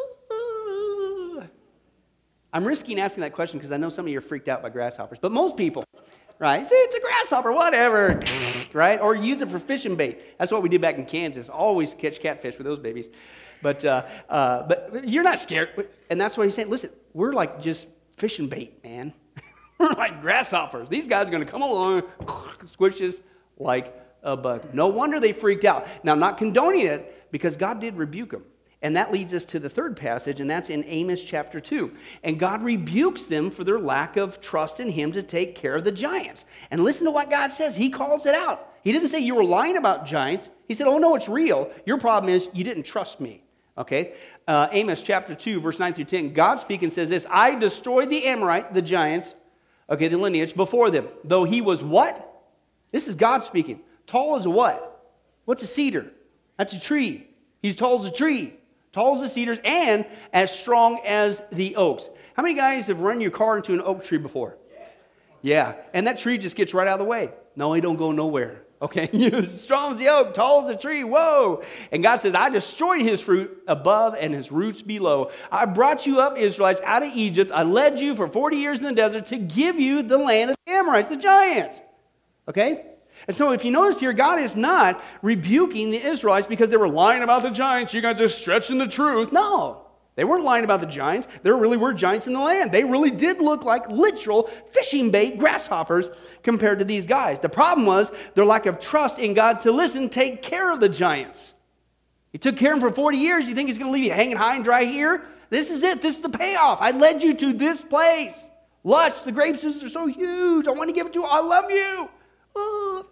uh, uh. I'm risking asking that question because I know some of you are freaked out by grasshoppers, but most people, right? Say it's a grasshopper, whatever, right? Or use it for fishing bait. That's what we did back in Kansas. Always catch catfish with those babies. But uh, uh, but you're not scared. And that's why he's saying, listen, we're like just fishing bait, man. We're like grasshoppers. These guys are going to come along, squish us like a bug. No wonder they freaked out. Now, not condoning it, because God did rebuke them. And that leads us to the third passage, and that's in Amos chapter two. And God rebukes them for their lack of trust in him to take care of the giants. And listen to what God says. He calls it out. He didn't say you were lying about giants. He said, oh, no, it's real. Your problem is you didn't trust me. Okay? Uh, Amos chapter two, verse nine through ten. God speaking says this, I destroyed the Amorite, the giants, okay, the lineage, before them. Though he was what? This is God speaking. Tall as a what? What's a cedar? That's a tree. He's tall as a tree. Tall as the cedars, and as strong as the oaks. How many guys have run your car into an oak tree before? Yeah, and that tree just gets right out of the way. No, he don't go nowhere. Okay, strong as the oak, tall as the tree, whoa. And God says, I destroyed his fruit above and his roots below. I brought you up, Israelites, out of Egypt. I led you for forty years in the desert to give you the land of the Amorites, the giants. Okay? And so if you notice here, God is not rebuking the Israelites because they were lying about the giants. You guys are stretching the truth. No, they weren't lying about the giants. There really were giants in the land. They really did look like literal fishing bait grasshoppers compared to these guys. The problem was their lack of trust in God to listen, take care of the giants. He took care of them for forty years. You think he's going to leave you hanging high and dry here? This is it. This is the payoff. I led you to this place. Lush, the grape juices are so huge. I want to give it to you. I love you. Oh.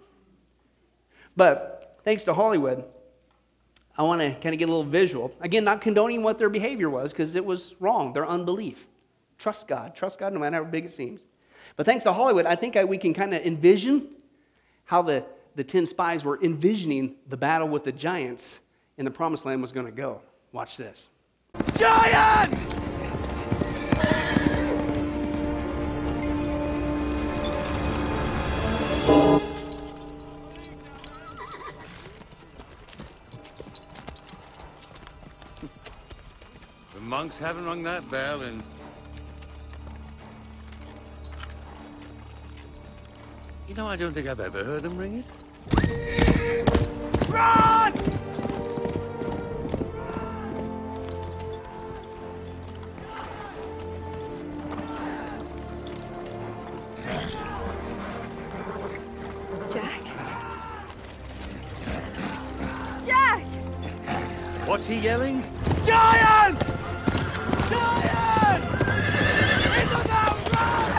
But thanks to Hollywood, I want to kind of get a little visual. Again, not condoning what their behavior was because it was wrong, their unbelief. Trust God. Trust God no matter how big it seems. But thanks to Hollywood, I think I, we can kind of envision how the, the ten spies were envisioning the battle with the giants in the Promised Land was going to go. Watch this. Giants! Monks haven't rung that bell and you know, I don't think I've ever heard them ring it. Run! Jack? Jack! What's he yelling? Giant! Giant! Into the run!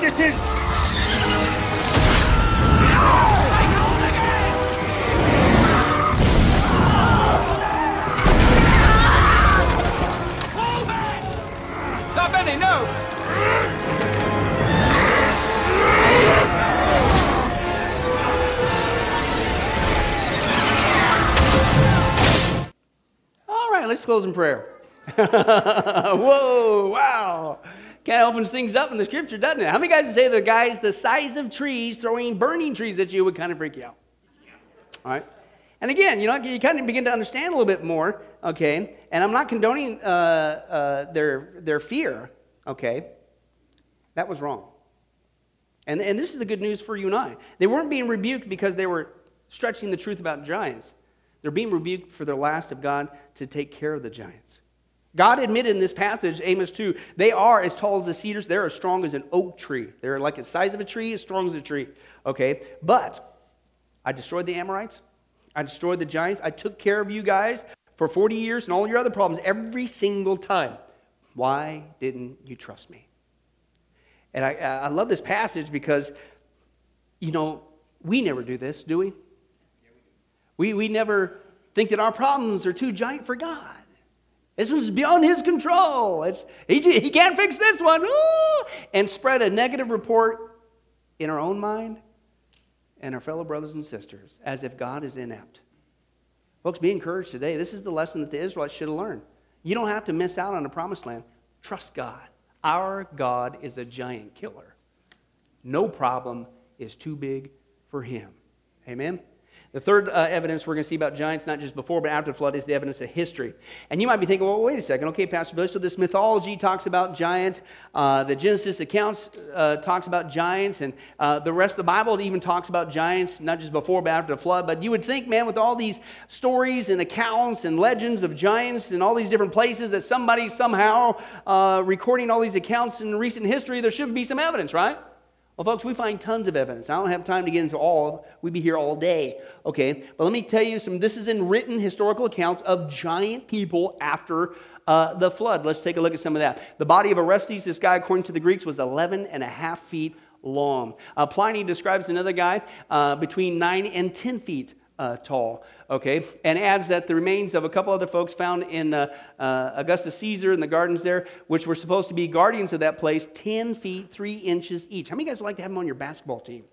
practices! Stop, Benny, no! All right, let's close in prayer. Whoa, wow. Kind of opens things up in the scripture, doesn't it? How many guys would say the guys the size of trees throwing burning trees at you would kind of freak you out? All right. And again, you know, you kind of begin to understand a little bit more, okay? And I'm not condoning uh, uh, their their fear, okay? That was wrong. And, and this is the good news for you and I. They weren't being rebuked because they were stretching the truth about giants. They're being rebuked for their last of God to take care of the giants. God admitted in this passage, Amos two, they are as tall as the cedars. They're as strong as an oak tree. They're like the size of a tree, as strong as a tree, okay? But I destroyed the Amorites. I destroyed the giants. I took care of you guys for forty years and all your other problems every single time. Why didn't you trust me? And I, I love this passage because, you know, we never do this, do we? We, we never think that our problems are too giant for God. This one's beyond his control. It's, he, he can't fix this one. Ooh! And spread a negative report in our own mind and our fellow brothers and sisters, as if God is inept. Folks, be encouraged today. This is the lesson that the Israelites should have learned. You don't have to miss out on the promised land. Trust God. Our God is a giant killer. No problem is too big for him. Amen? The third uh, evidence we're going to see about giants, not just before but after the flood, is the evidence of history. And you might be thinking, well, wait a second. Okay, Pastor Billy, so this mythology talks about giants. Uh, the Genesis accounts uh, talks about giants. And uh, the rest of the Bible even talks about giants, not just before but after the flood. But you would think, man, with all these stories and accounts and legends of giants in all these different places, that somebody somehow uh, recording all these accounts in recent history, there should be some evidence, right? Well, folks, we find tons of evidence. I don't have time to get into all. We'd be here all day, okay? But let me tell you some. This is in written historical accounts of giant people after uh, the flood. Let's take a look at some of that. The body of Orestes, this guy, according to the Greeks, was eleven and a half feet long. Uh, Pliny describes another guy uh, between nine and ten feet uh, tall. Okay, and adds that the remains of a couple other folks found in uh, uh, Augustus Caesar in the gardens there, which were supposed to be guardians of that place, ten feet, three inches each. How many guys would like to have them on your basketball team?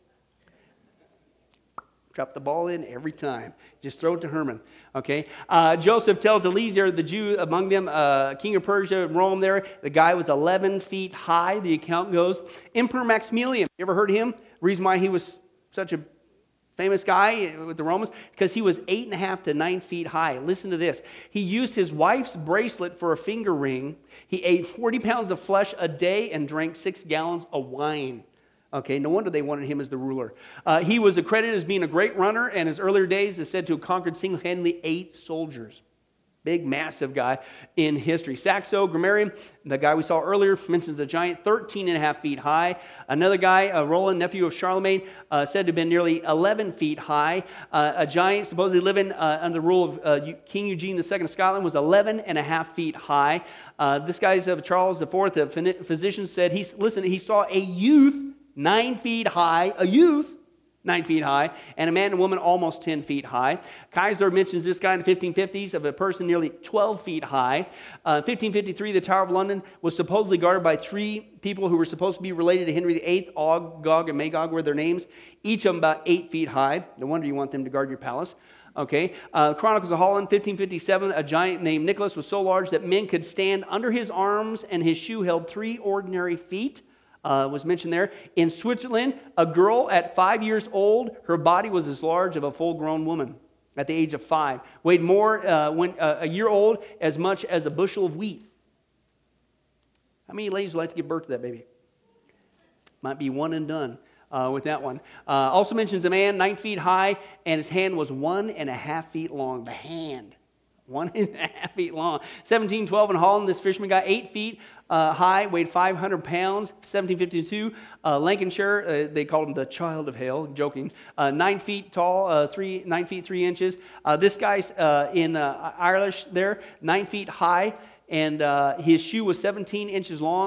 Drop the ball in every time. Just throw it to Herman. Okay, uh, Joseph tells Eliezer, the Jew among them, uh, king of Persia, Rome there, the guy was eleven feet high, the account goes. Emperor Maximilian, you ever heard of him? Reason why he was such a famous guy with the Romans, because he was eight and a half to nine feet high. Listen to this. He used his wife's bracelet for a finger ring. He ate forty pounds of flesh a day and drank six gallons of wine. Okay, no wonder they wanted him as the ruler. Uh, he was accredited as being a great runner, and his earlier days is said to have conquered single-handedly eight soldiers. Big, massive guy in history. Saxo Grammarian, the guy we saw earlier, mentions a giant thirteen and a half feet high. Another guy, uh, Roland, nephew of Charlemagne, uh, said to have been nearly eleven feet high. Uh, a giant supposedly living uh, under the rule of uh, King Eugene the Second of Scotland was eleven and a half feet high. Uh, this guy's of Charles the Fourth, a physician, said, he, listen, he saw a youth nine feet high, a youth nine feet high, and a man and woman almost ten feet high. Kaiser mentions this guy in the fifteen fifties of a person nearly twelve feet high. Uh, fifteen fifty-three, the Tower of London was supposedly guarded by three people who were supposed to be related to Henry the Eighth. Og, Gog, and Magog were their names. Each of them about eight feet high. No wonder you want them to guard your palace. Okay, uh, Chronicles of Holland, fifteen fifty-seven, a giant named Nicholas was so large that men could stand under his arms, and his shoe held three ordinary feet. Uh, was mentioned there. In Switzerland, a girl at five years old, her body was as large as a full-grown woman at the age of five. Weighed more uh, when uh, a year old, as much as a bushel of wheat. How many ladies would like to give birth to that baby? Might be one and done uh, with that one. Uh, also mentions a man nine feet high, and his hand was one and a half feet long. The hand. One and a half feet long. seventeen twelve in Holland, this fisherman got eight feet uh, high, weighed five hundred pounds. seventeen fifty-two, uh, Lancashire, uh, they called him the child of hell, joking. Uh, nine feet tall, uh, three, nine feet three inches. Uh, this guy's uh, in uh, Irish there, nine feet high, and uh, his shoe was seventeen inches long,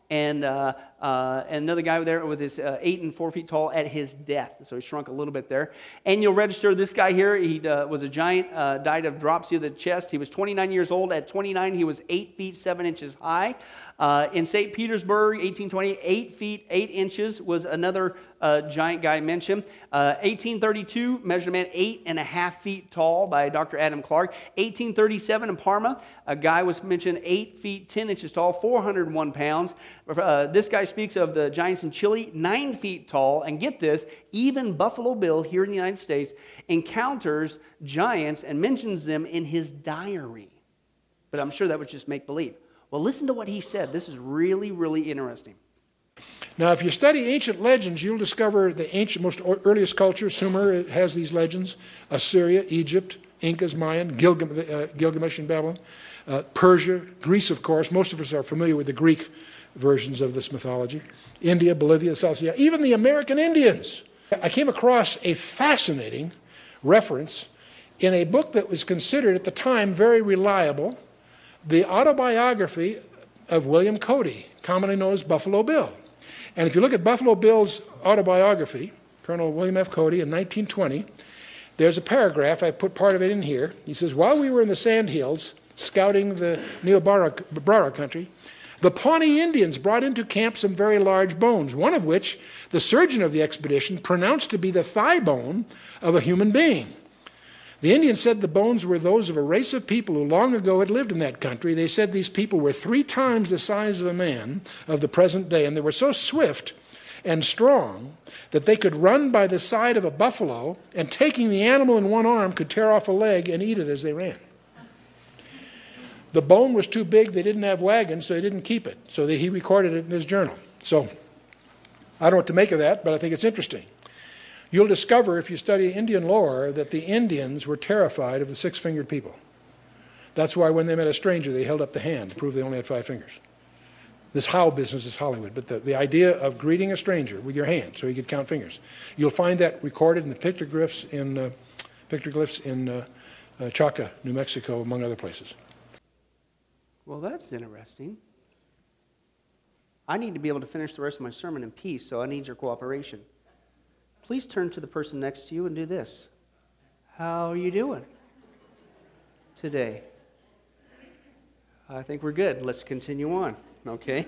and, uh, uh, and another guy there with his uh, eight and four feet tall at his death. So he shrunk a little bit there. And you'll register this guy here. He uh, was a giant, uh, died of dropsy of the chest. He was twenty-nine years old. At twenty-nine, he was eight feet seven inches high. Uh, in Saint Petersburg, eighteen twenty, eight feet eight inches was another uh, giant guy mentioned. Uh, eighteen thirty-two, measured a man eight and a half feet tall by Doctor Adam Clark. eighteen thirty-seven in Parma, a guy was mentioned eight feet ten inches tall, four hundred one pounds. Uh, this guy speaks of the giants in Chile, nine feet tall. And get this, even Buffalo Bill here in the United States encounters giants and mentions them in his diary. But I'm sure that was just make-believe. Well, listen to what he said. This is really, really interesting. Now, if you study ancient legends, you'll discover the ancient, most earliest cultures. Sumer has these legends. Assyria, Egypt, Incas, Mayan, Gilgam, uh, Gilgamesh in Babylon, uh, Persia, Greece, of course. Most of us are familiar with the Greek versions of this mythology. India, Bolivia, South Sudan, even the American Indians. I came across a fascinating reference in a book that was considered at the time very reliable, the autobiography of William Cody, commonly known as Buffalo Bill. And if you look at Buffalo Bill's autobiography, Colonel William F. Cody in nineteen twenty, there's a paragraph, I put part of it in here. He says, while we were in the Sandhills scouting the Niobrara country, the Pawnee Indians brought into camp some very large bones, one of which the surgeon of the expedition pronounced to be the thigh bone of a human being. The Indians said the bones were those of a race of people who long ago had lived in that country. They said these people were three times the size of a man of the present day, and they were so swift and strong that they could run by the side of a buffalo, and taking the animal in one arm could tear off a leg and eat it as they ran. The bone was too big, they didn't have wagons, so they didn't keep it. So they, he recorded it in his journal. So I don't know what to make of that, but I think it's interesting. You'll discover, if you study Indian lore, that the Indians were terrified of the six-fingered people. That's why when they met a stranger, they held up the hand to prove they only had five fingers. This how business is Hollywood, but the, the idea of greeting a stranger with your hand so he could count fingers. You'll find that recorded in the pictoglyphs in, uh, pictoglyphs in uh, uh, Chaca, New Mexico, among other places. Well, that's interesting. I need to be able to finish the rest of my sermon in peace, so I need your cooperation. Please turn to the person next to you and do this. How are you doing today? I think we're good. Let's continue on, okay?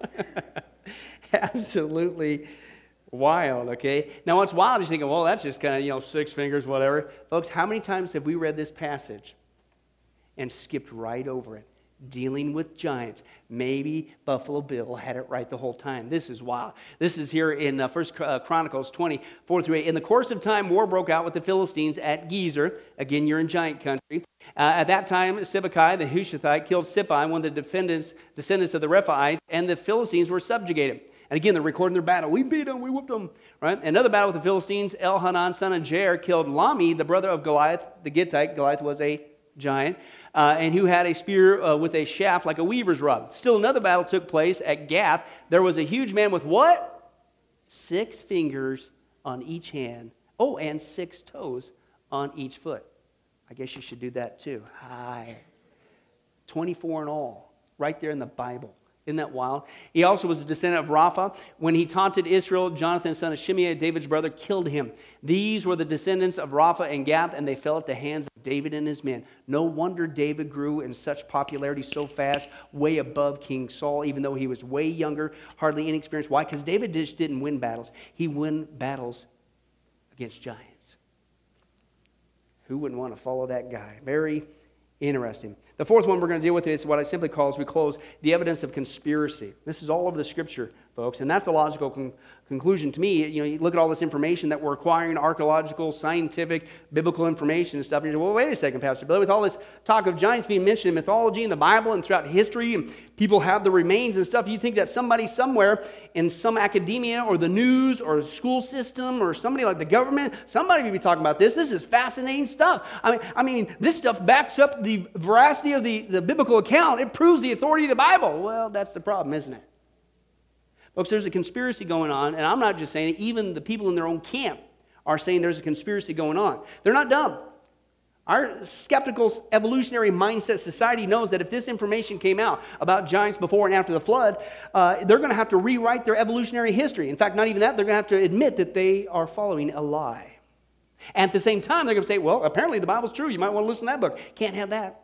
Absolutely wild, okay? Now, what's wild is you're thinking, well, that's just kind of, you know, six fingers, whatever. Folks, how many times have we read this passage and skipped right over it? Dealing with giants. Maybe Buffalo Bill had it right the whole time. This is wild. This is here in uh, First Chronicles twenty, four through eight. In the course of time, war broke out with the Philistines at Gezer. Again, you're in giant country. Uh, at that time, Sibbecai, the Hushathite, killed Sippai, one of the defendants, descendants of the Rephaites, and the Philistines were subjugated. And again, they're recording their battle. We beat them, we whooped them. Right? Another battle with the Philistines, Elhanan, son of Jair, killed Lami, the brother of Goliath, the Gittite. Goliath was a giant. Uh, and who had a spear uh, with a shaft like a weaver's rod. Still another battle took place at Gath. There was a huge man with what? Six fingers on each hand. Oh, and six toes on each foot. I guess you should do that too. Hi. twenty-four in all, right there in the Bible. Isn't that wild? He also was a descendant of Rapha. When he taunted Israel, Jonathan, son of Shimei, David's brother, killed him. These were the descendants of Rapha and Gath, and they fell at the hands of David and his men. No wonder David grew in such popularity so fast, way above King Saul, even though he was way younger, hardly inexperienced. Why? Because David just didn't win battles. He won battles against giants. Who wouldn't want to follow that guy? Very interesting. The fourth one we're going to deal with is what I simply call, as we close, the evidence of conspiracy. This is all over the Scripture, folks, and that's the logical con- conclusion to me. You know, you look at all this information that we're acquiring, archaeological, scientific, biblical information and stuff, and you say, well, wait a second, Pastor Billy, with all this talk of giants being mentioned in mythology and the Bible and throughout history, and people have the remains and stuff, you think that somebody somewhere in some academia or the news or the school system or somebody like the government, somebody would be talking about this. This is fascinating stuff. I mean, I mean, this stuff backs up the veracity of the, the biblical account. It proves the authority of the Bible. Well, that's the problem, isn't it? Folks, there's a conspiracy going on, and I'm not just saying it. Even the people in their own camp are saying there's a conspiracy going on. They're not dumb. Our skeptical evolutionary mindset society knows that if this information came out about giants before and after the flood, uh, they're going to have to rewrite their evolutionary history. In fact, not even that, they're going to have to admit that they are following a lie. And at the same time, they're going to say, well, apparently the Bible's true. You might want to listen to that book. Can't have that.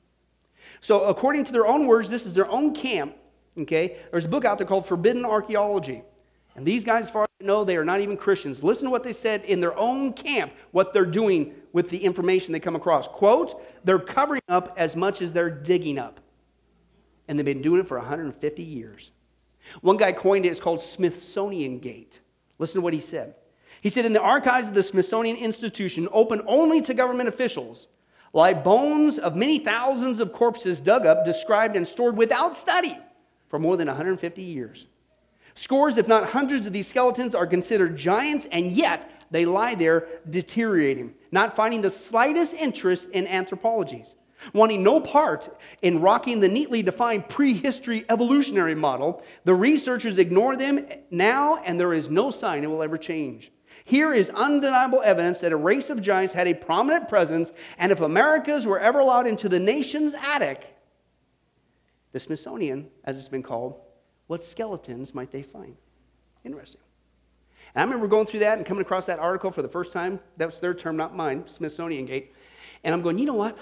So according to their own words, this is their own camp. Okay, there's a book out there called Forbidden Archaeology. And these guys, as far as I know, they are not even Christians. Listen to what they said in their own camp, what they're doing with the information they come across. Quote, they're covering up as much as they're digging up. And they've been doing it for one hundred fifty years. One guy coined it, it's called Smithsonian Gate. Listen to what he said. He said, in the archives of the Smithsonian Institution, open only to government officials, lie bones of many thousands of corpses dug up, described, and stored without study for more than one hundred fifty years. Scores, if not hundreds, of these skeletons are considered giants, and yet they lie there deteriorating, not finding the slightest interest in anthropologies, wanting no part in rocking the neatly defined prehistory evolutionary model. The researchers ignore them now, and there is no sign it will ever change. Here is undeniable evidence that a race of giants had a prominent presence, and if Americas were ever allowed into the nation's attic, the Smithsonian, as it's been called, what skeletons might they find? Interesting. And I remember going through that and coming across that article for the first time. That was their term, not mine, Smithsonian Gate. And I'm going, you know what?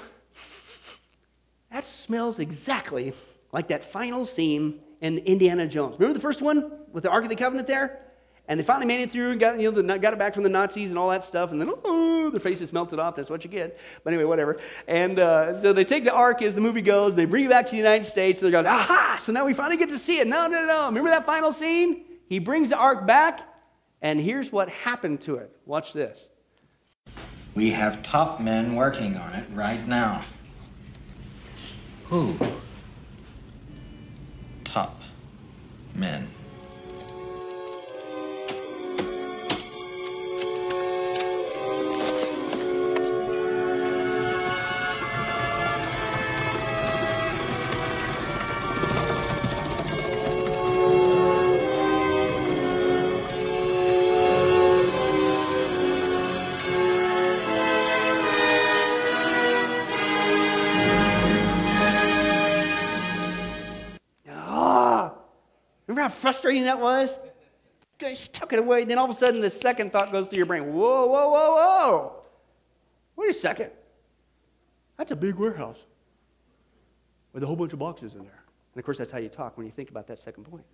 That smells exactly like that final scene in Indiana Jones. Remember the first one with the Ark of the Covenant there? And they finally made it through and got, you know, the, got it back from the Nazis and all that stuff. And then, oh, their faces melted off. That's what you get. But anyway, whatever. And uh, so they take the Ark as the movie goes. And they bring it back to the United States. And they're going, aha! So now we finally get to see it. No, no, no. Remember that final scene? He brings the Ark back. And here's what happened to it. Watch this. We have top men working on it right now. Who? Top men. Remember how frustrating that was? You guys tuck it away. Then all of a sudden, the second thought goes through your brain. Whoa, whoa, whoa, whoa. Wait a second. That's a big warehouse with a whole bunch of boxes in there. And, of course, that's how you talk when you think about that second point.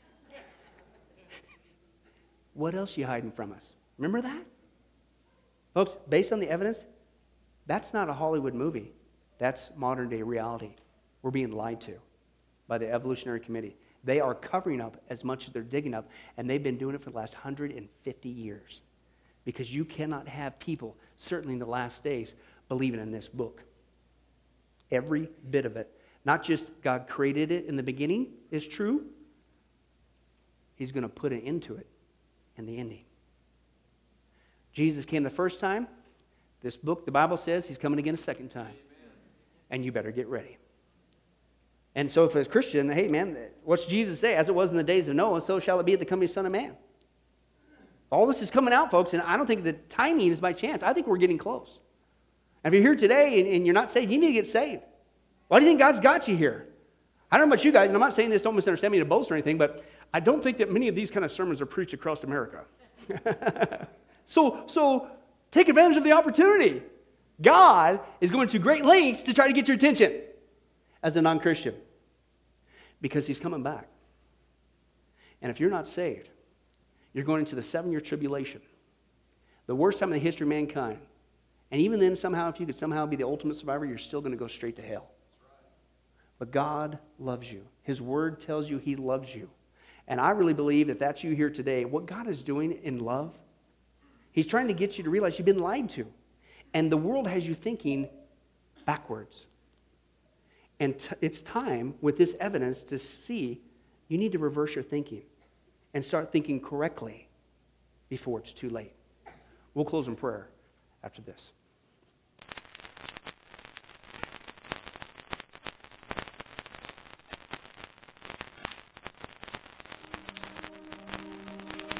What else are you hiding from us? Remember that? Folks, based on the evidence, that's not a Hollywood movie. That's modern-day reality. We're being lied to by the Evolutionary Committee. They are covering up as much as they're digging up, and they've been doing it for the last one hundred fifty years. Because you cannot have people, certainly in the last days, believing in this book. Every bit of it. Not just God created it in the beginning is true. He's going to put it into it in the ending. Jesus came the first time. This book, the Bible says, he's coming again a second time. Amen. And you better get ready. And so if as a Christian, hey man, what's Jesus say? As it was in the days of Noah, so shall it be at the coming of the Son of Man. All this is coming out, folks, and I don't think the timing is by chance. I think we're getting close. And if you're here today and, and you're not saved, you need to get saved. Why do you think God's got you here? I don't know about you guys, and I'm not saying this, don't misunderstand me to boast or anything, but I don't think that many of these kind of sermons are preached across America. so, so take advantage of the opportunity. God is going to great lengths to try to get your attention as a non-Christian. Because he's coming back. And if you're not saved, you're going into the seven-year tribulation. The worst time in the history of mankind. And even then, somehow, if you could somehow be the ultimate survivor, you're still going to go straight to hell. But God loves you. His word tells you he loves you. And I really believe that that's you here today. What God is doing in love, he's trying to get you to realize you've been lied to. And the world has you thinking backwards. And t- it's time with this evidence to see you need to reverse your thinking and start thinking correctly before it's too late. We'll close in prayer after this.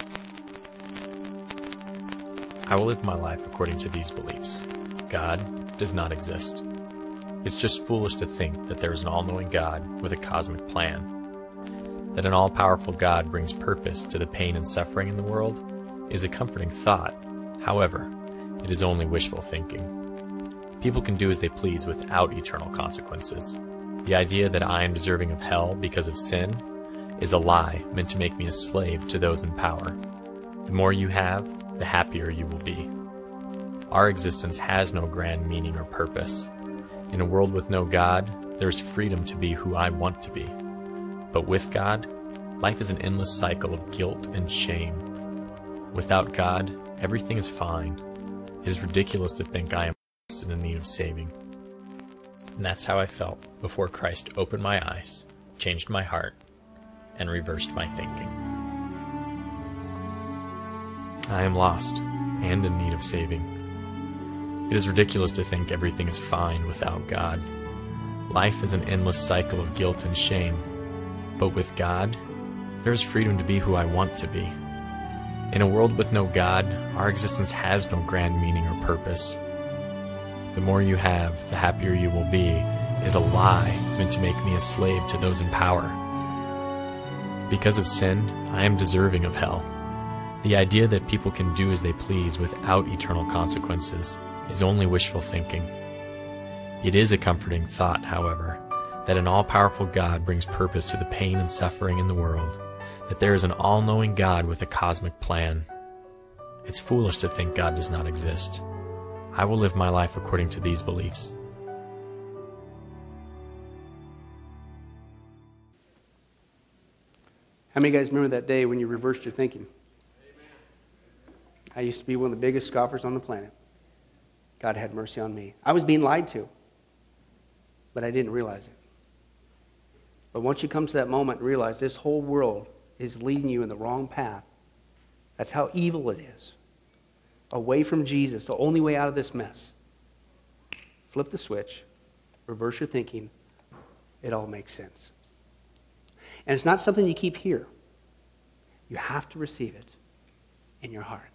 I will live my life according to these beliefs. God does not exist. It's just foolish to think that there is an all-knowing God with a cosmic plan. That an all-powerful God brings purpose to the pain and suffering in the world is a comforting thought. However, it is only wishful thinking. People can do as they please without eternal consequences. The idea that I am deserving of hell because of sin is a lie meant to make me a slave to those in power. The more you have, the happier you will be. Our existence has no grand meaning or purpose. In a world with no God, there is freedom to be who I want to be. But with God, life is an endless cycle of guilt and shame. Without God, everything is fine. It is ridiculous to think I am in need of saving. And that's how I felt before Christ opened my eyes, changed my heart, and reversed my thinking. I am lost and in need of saving. It is ridiculous to think everything is fine without God. Life is an endless cycle of guilt and shame. But with God, there is freedom to be who I want to be. In a world with no God, our existence has no grand meaning or purpose. The more you have, the happier you will be is a lie meant to make me a slave to those in power. Because of sin, I am deserving of hell. The idea that people can do as they please without eternal consequences is only wishful thinking. It is a comforting thought, however, that an all-powerful God brings purpose to the pain and suffering in the world, that there is an all-knowing God with a cosmic plan. It's foolish to think God does not exist. I will live my life according to these beliefs. How many of you guys remember that day when you reversed your thinking? Amen. I used to be one of the biggest scoffers on the planet. God had mercy on me. I was being lied to, but I didn't realize it. But once you come to that moment and realize this whole world is leading you in the wrong path, that's how evil it is. Away from Jesus, the only way out of this mess. Flip the switch, reverse your thinking, it all makes sense. And it's not something you keep here. You have to receive it in your heart.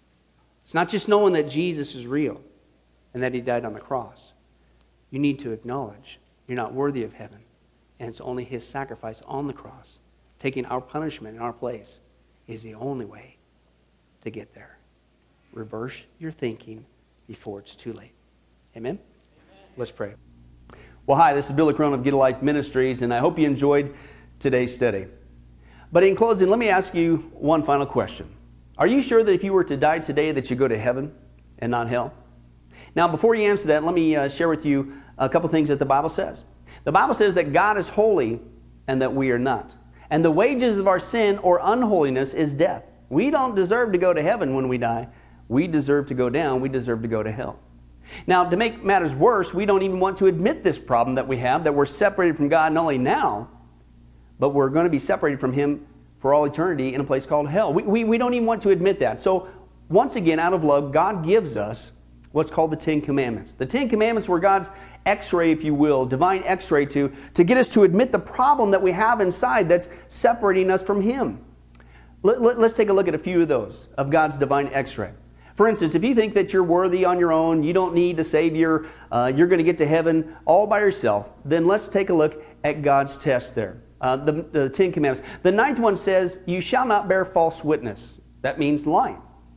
It's not just knowing that Jesus is real and that he died on the cross. You need to acknowledge you're not worthy of heaven, and it's only his sacrifice on the cross, taking our punishment in our place, is the only way to get there. Reverse your thinking before it's too late. Amen? Amen. Let's pray. Well, hi, this is Billy Crone of Get a Life Ministries, and I hope you enjoyed today's study. But in closing, let me ask you one final question. Are you sure that if you were to die today that you go to heaven and not hell? Now, before you answer that, let me uh, share with you a couple things that the Bible says. The Bible says that God is holy and that we are not. And the wages of our sin or unholiness is death. We don't deserve to go to heaven when we die. We deserve to go down. We deserve to go to hell. Now, to make matters worse, we don't even want to admit this problem that we have, that we're separated from God not only now, but we're going to be separated from him for all eternity in a place called hell. We, we, we don't even want to admit that. So, once again, out of love, God gives us what's called the Ten Commandments. The Ten Commandments were God's x-ray, if you will, divine x-ray to, to get us to admit the problem that we have inside that's separating us from him. Let, let, let's take a look at a few of those, of God's divine x-ray. For instance, if you think that you're worthy on your own, you don't need a Savior, uh, you're going to get to heaven all by yourself, then let's take a look at God's test there. Uh, the, the Ten Commandments. The ninth one says, you shall not bear false witness. That means lying.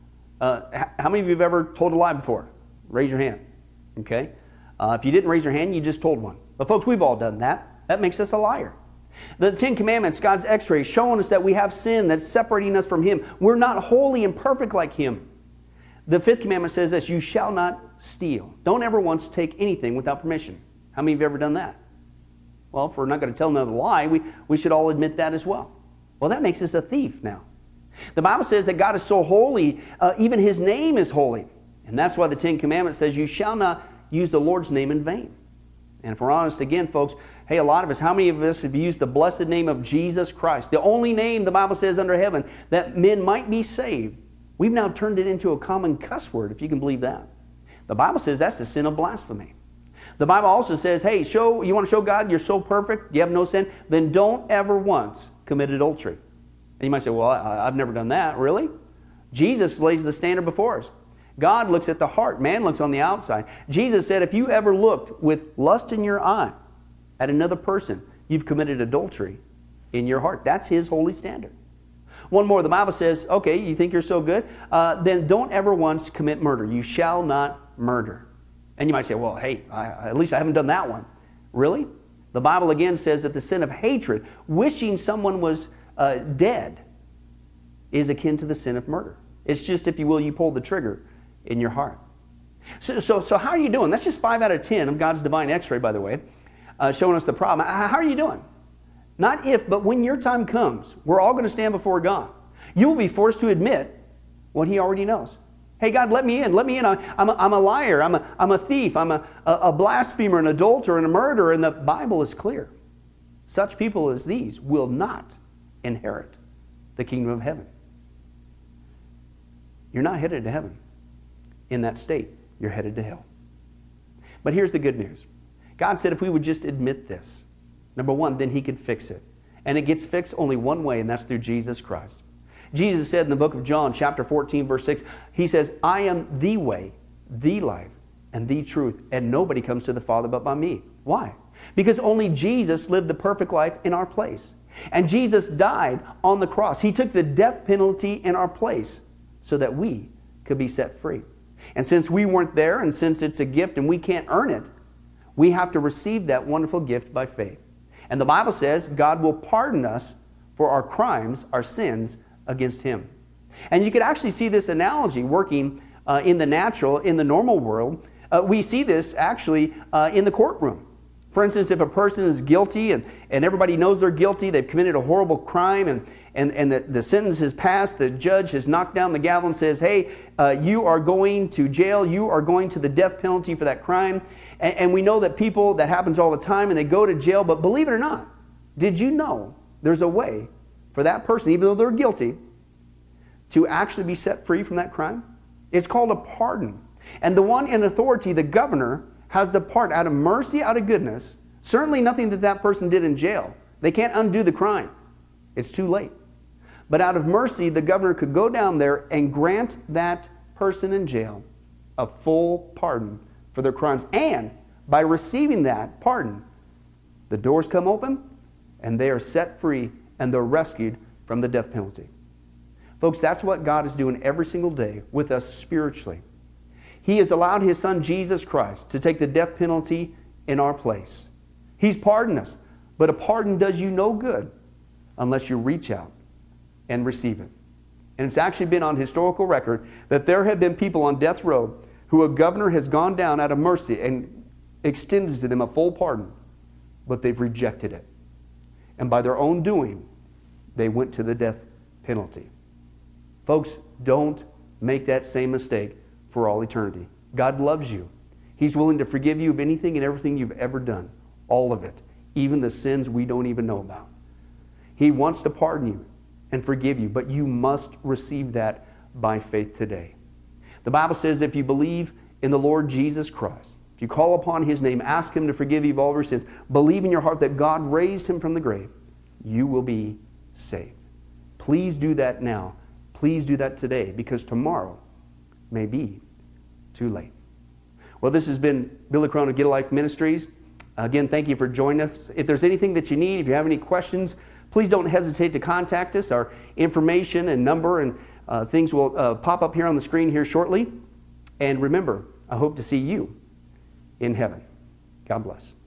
Uh, how many of you have ever told a lie before? Raise your hand. Okay? Uh, if you didn't raise your hand, you just told one. But folks, we've all done that. That makes us a liar. The Ten Commandments, God's x-ray, showing us that we have sin that's separating us from him. We're not holy and perfect like him. The fifth commandment says this, you shall not steal. Don't ever once take anything without permission. How many of you have ever done that? Well, if we're not going to tell another lie, we, we should all admit that as well. Well, that makes us a thief now. The Bible says that God is so holy, uh, even his name is holy. And that's why the Ten Commandments says you shall not use the Lord's name in vain. And if we're honest again, folks, hey, a lot of us, how many of us have used the blessed name of Jesus Christ, the only name the Bible says under heaven that men might be saved? We've now turned it into a common cuss word, if you can believe that. The Bible says that's the sin of blasphemy. The Bible also says, hey, show you want to show God you're so perfect, you have no sin, then don't ever once commit adultery. And you might say, well, I, I've never done that. Really? Jesus lays the standard before us. God looks at the heart. Man looks on the outside. Jesus said, if you ever looked with lust in your eye at another person, you've committed adultery in your heart. That's His holy standard. One more, the Bible says, okay, you think you're so good? Uh, then don't ever once commit murder. You shall not murder. And you might say, well, hey, I, at least I haven't done that one. Really? The Bible again says that the sin of hatred, wishing someone was uh, dead, is akin to the sin of murder. It's just, if you will, you pull the trigger in your heart. So, so, so how are you doing? That's just five out of ten of God's divine x-ray, by the way, uh, showing us the problem. How are you doing? Not if, but when your time comes, we're all going to stand before God. You will be forced to admit what He already knows. Hey, God, let me in. Let me in. I'm a, I'm a liar. I'm a, I'm a thief. I'm a, a blasphemer, an adulterer, and a murderer. And the Bible is clear. Such people as these will not inherit the kingdom of heaven. You're not headed to heaven. In that state, you're headed to hell. But here's the good news. God said if we would just admit this, number one, then He could fix it. And it gets fixed only one way, and that's through Jesus Christ. Jesus said in the book of John, chapter fourteen, verse six, He says, I am the way, the life, and the truth, and nobody comes to the Father but by me. Why? Because only Jesus lived the perfect life in our place. And Jesus died on the cross. He took the death penalty in our place so that we could be set free. And since we weren't there, and since it's a gift and we can't earn it, we have to receive that wonderful gift by faith. And the Bible says God will pardon us for our crimes, our sins against Him. And you could actually see this analogy working uh, in the natural, in the normal world. Uh, we see this actually uh, in the courtroom. For instance, if a person is guilty and, and everybody knows they're guilty, they've committed a horrible crime, and, and, and the, the sentence has passed, the judge has knocked down the gavel and says, hey, uh, you are going to jail, you are going to the death penalty for that crime. And, and we know that people, that happens all the time, and they go to jail, but believe it or not, did you know there's a way for that person, even though they're guilty, to actually be set free from that crime? It's called a pardon. And the one in authority, the governor, has the part out of mercy, out of goodness. Certainly nothing that that person did in jail. They can't undo the crime. It's too late. But out of mercy, the governor could go down there and grant that person in jail a full pardon for their crimes. And by receiving that pardon, the doors come open and they are set free and they're rescued from the death penalty. Folks, that's what God is doing every single day with us spiritually. He has allowed His Son, Jesus Christ, to take the death penalty in our place. He's pardoned us. But a pardon does you no good unless you reach out and receive it. And it's actually been on historical record that there have been people on death row who a governor has gone down out of mercy and extended to them a full pardon, but they've rejected it. And by their own doing, they went to the death penalty. Folks, don't make that same mistake for all eternity. God loves you. He's willing to forgive you of anything and everything you've ever done. All of it. Even the sins we don't even know about. He wants to pardon you and forgive you, but you must receive that by faith today. The Bible says if you believe in the Lord Jesus Christ, if you call upon His name, ask Him to forgive you of all your sins, believe in your heart that God raised Him from the grave, you will be saved. Please do that now. Please do that today, because tomorrow may be too late. Well, this has been Billy Crone of Get a Life Ministries. Again, thank you for joining us. If there's anything that you need, if you have any questions, please don't hesitate to contact us. Our information and number and uh, things will uh, pop up here on the screen here shortly. And remember, I hope to see you in heaven. God bless.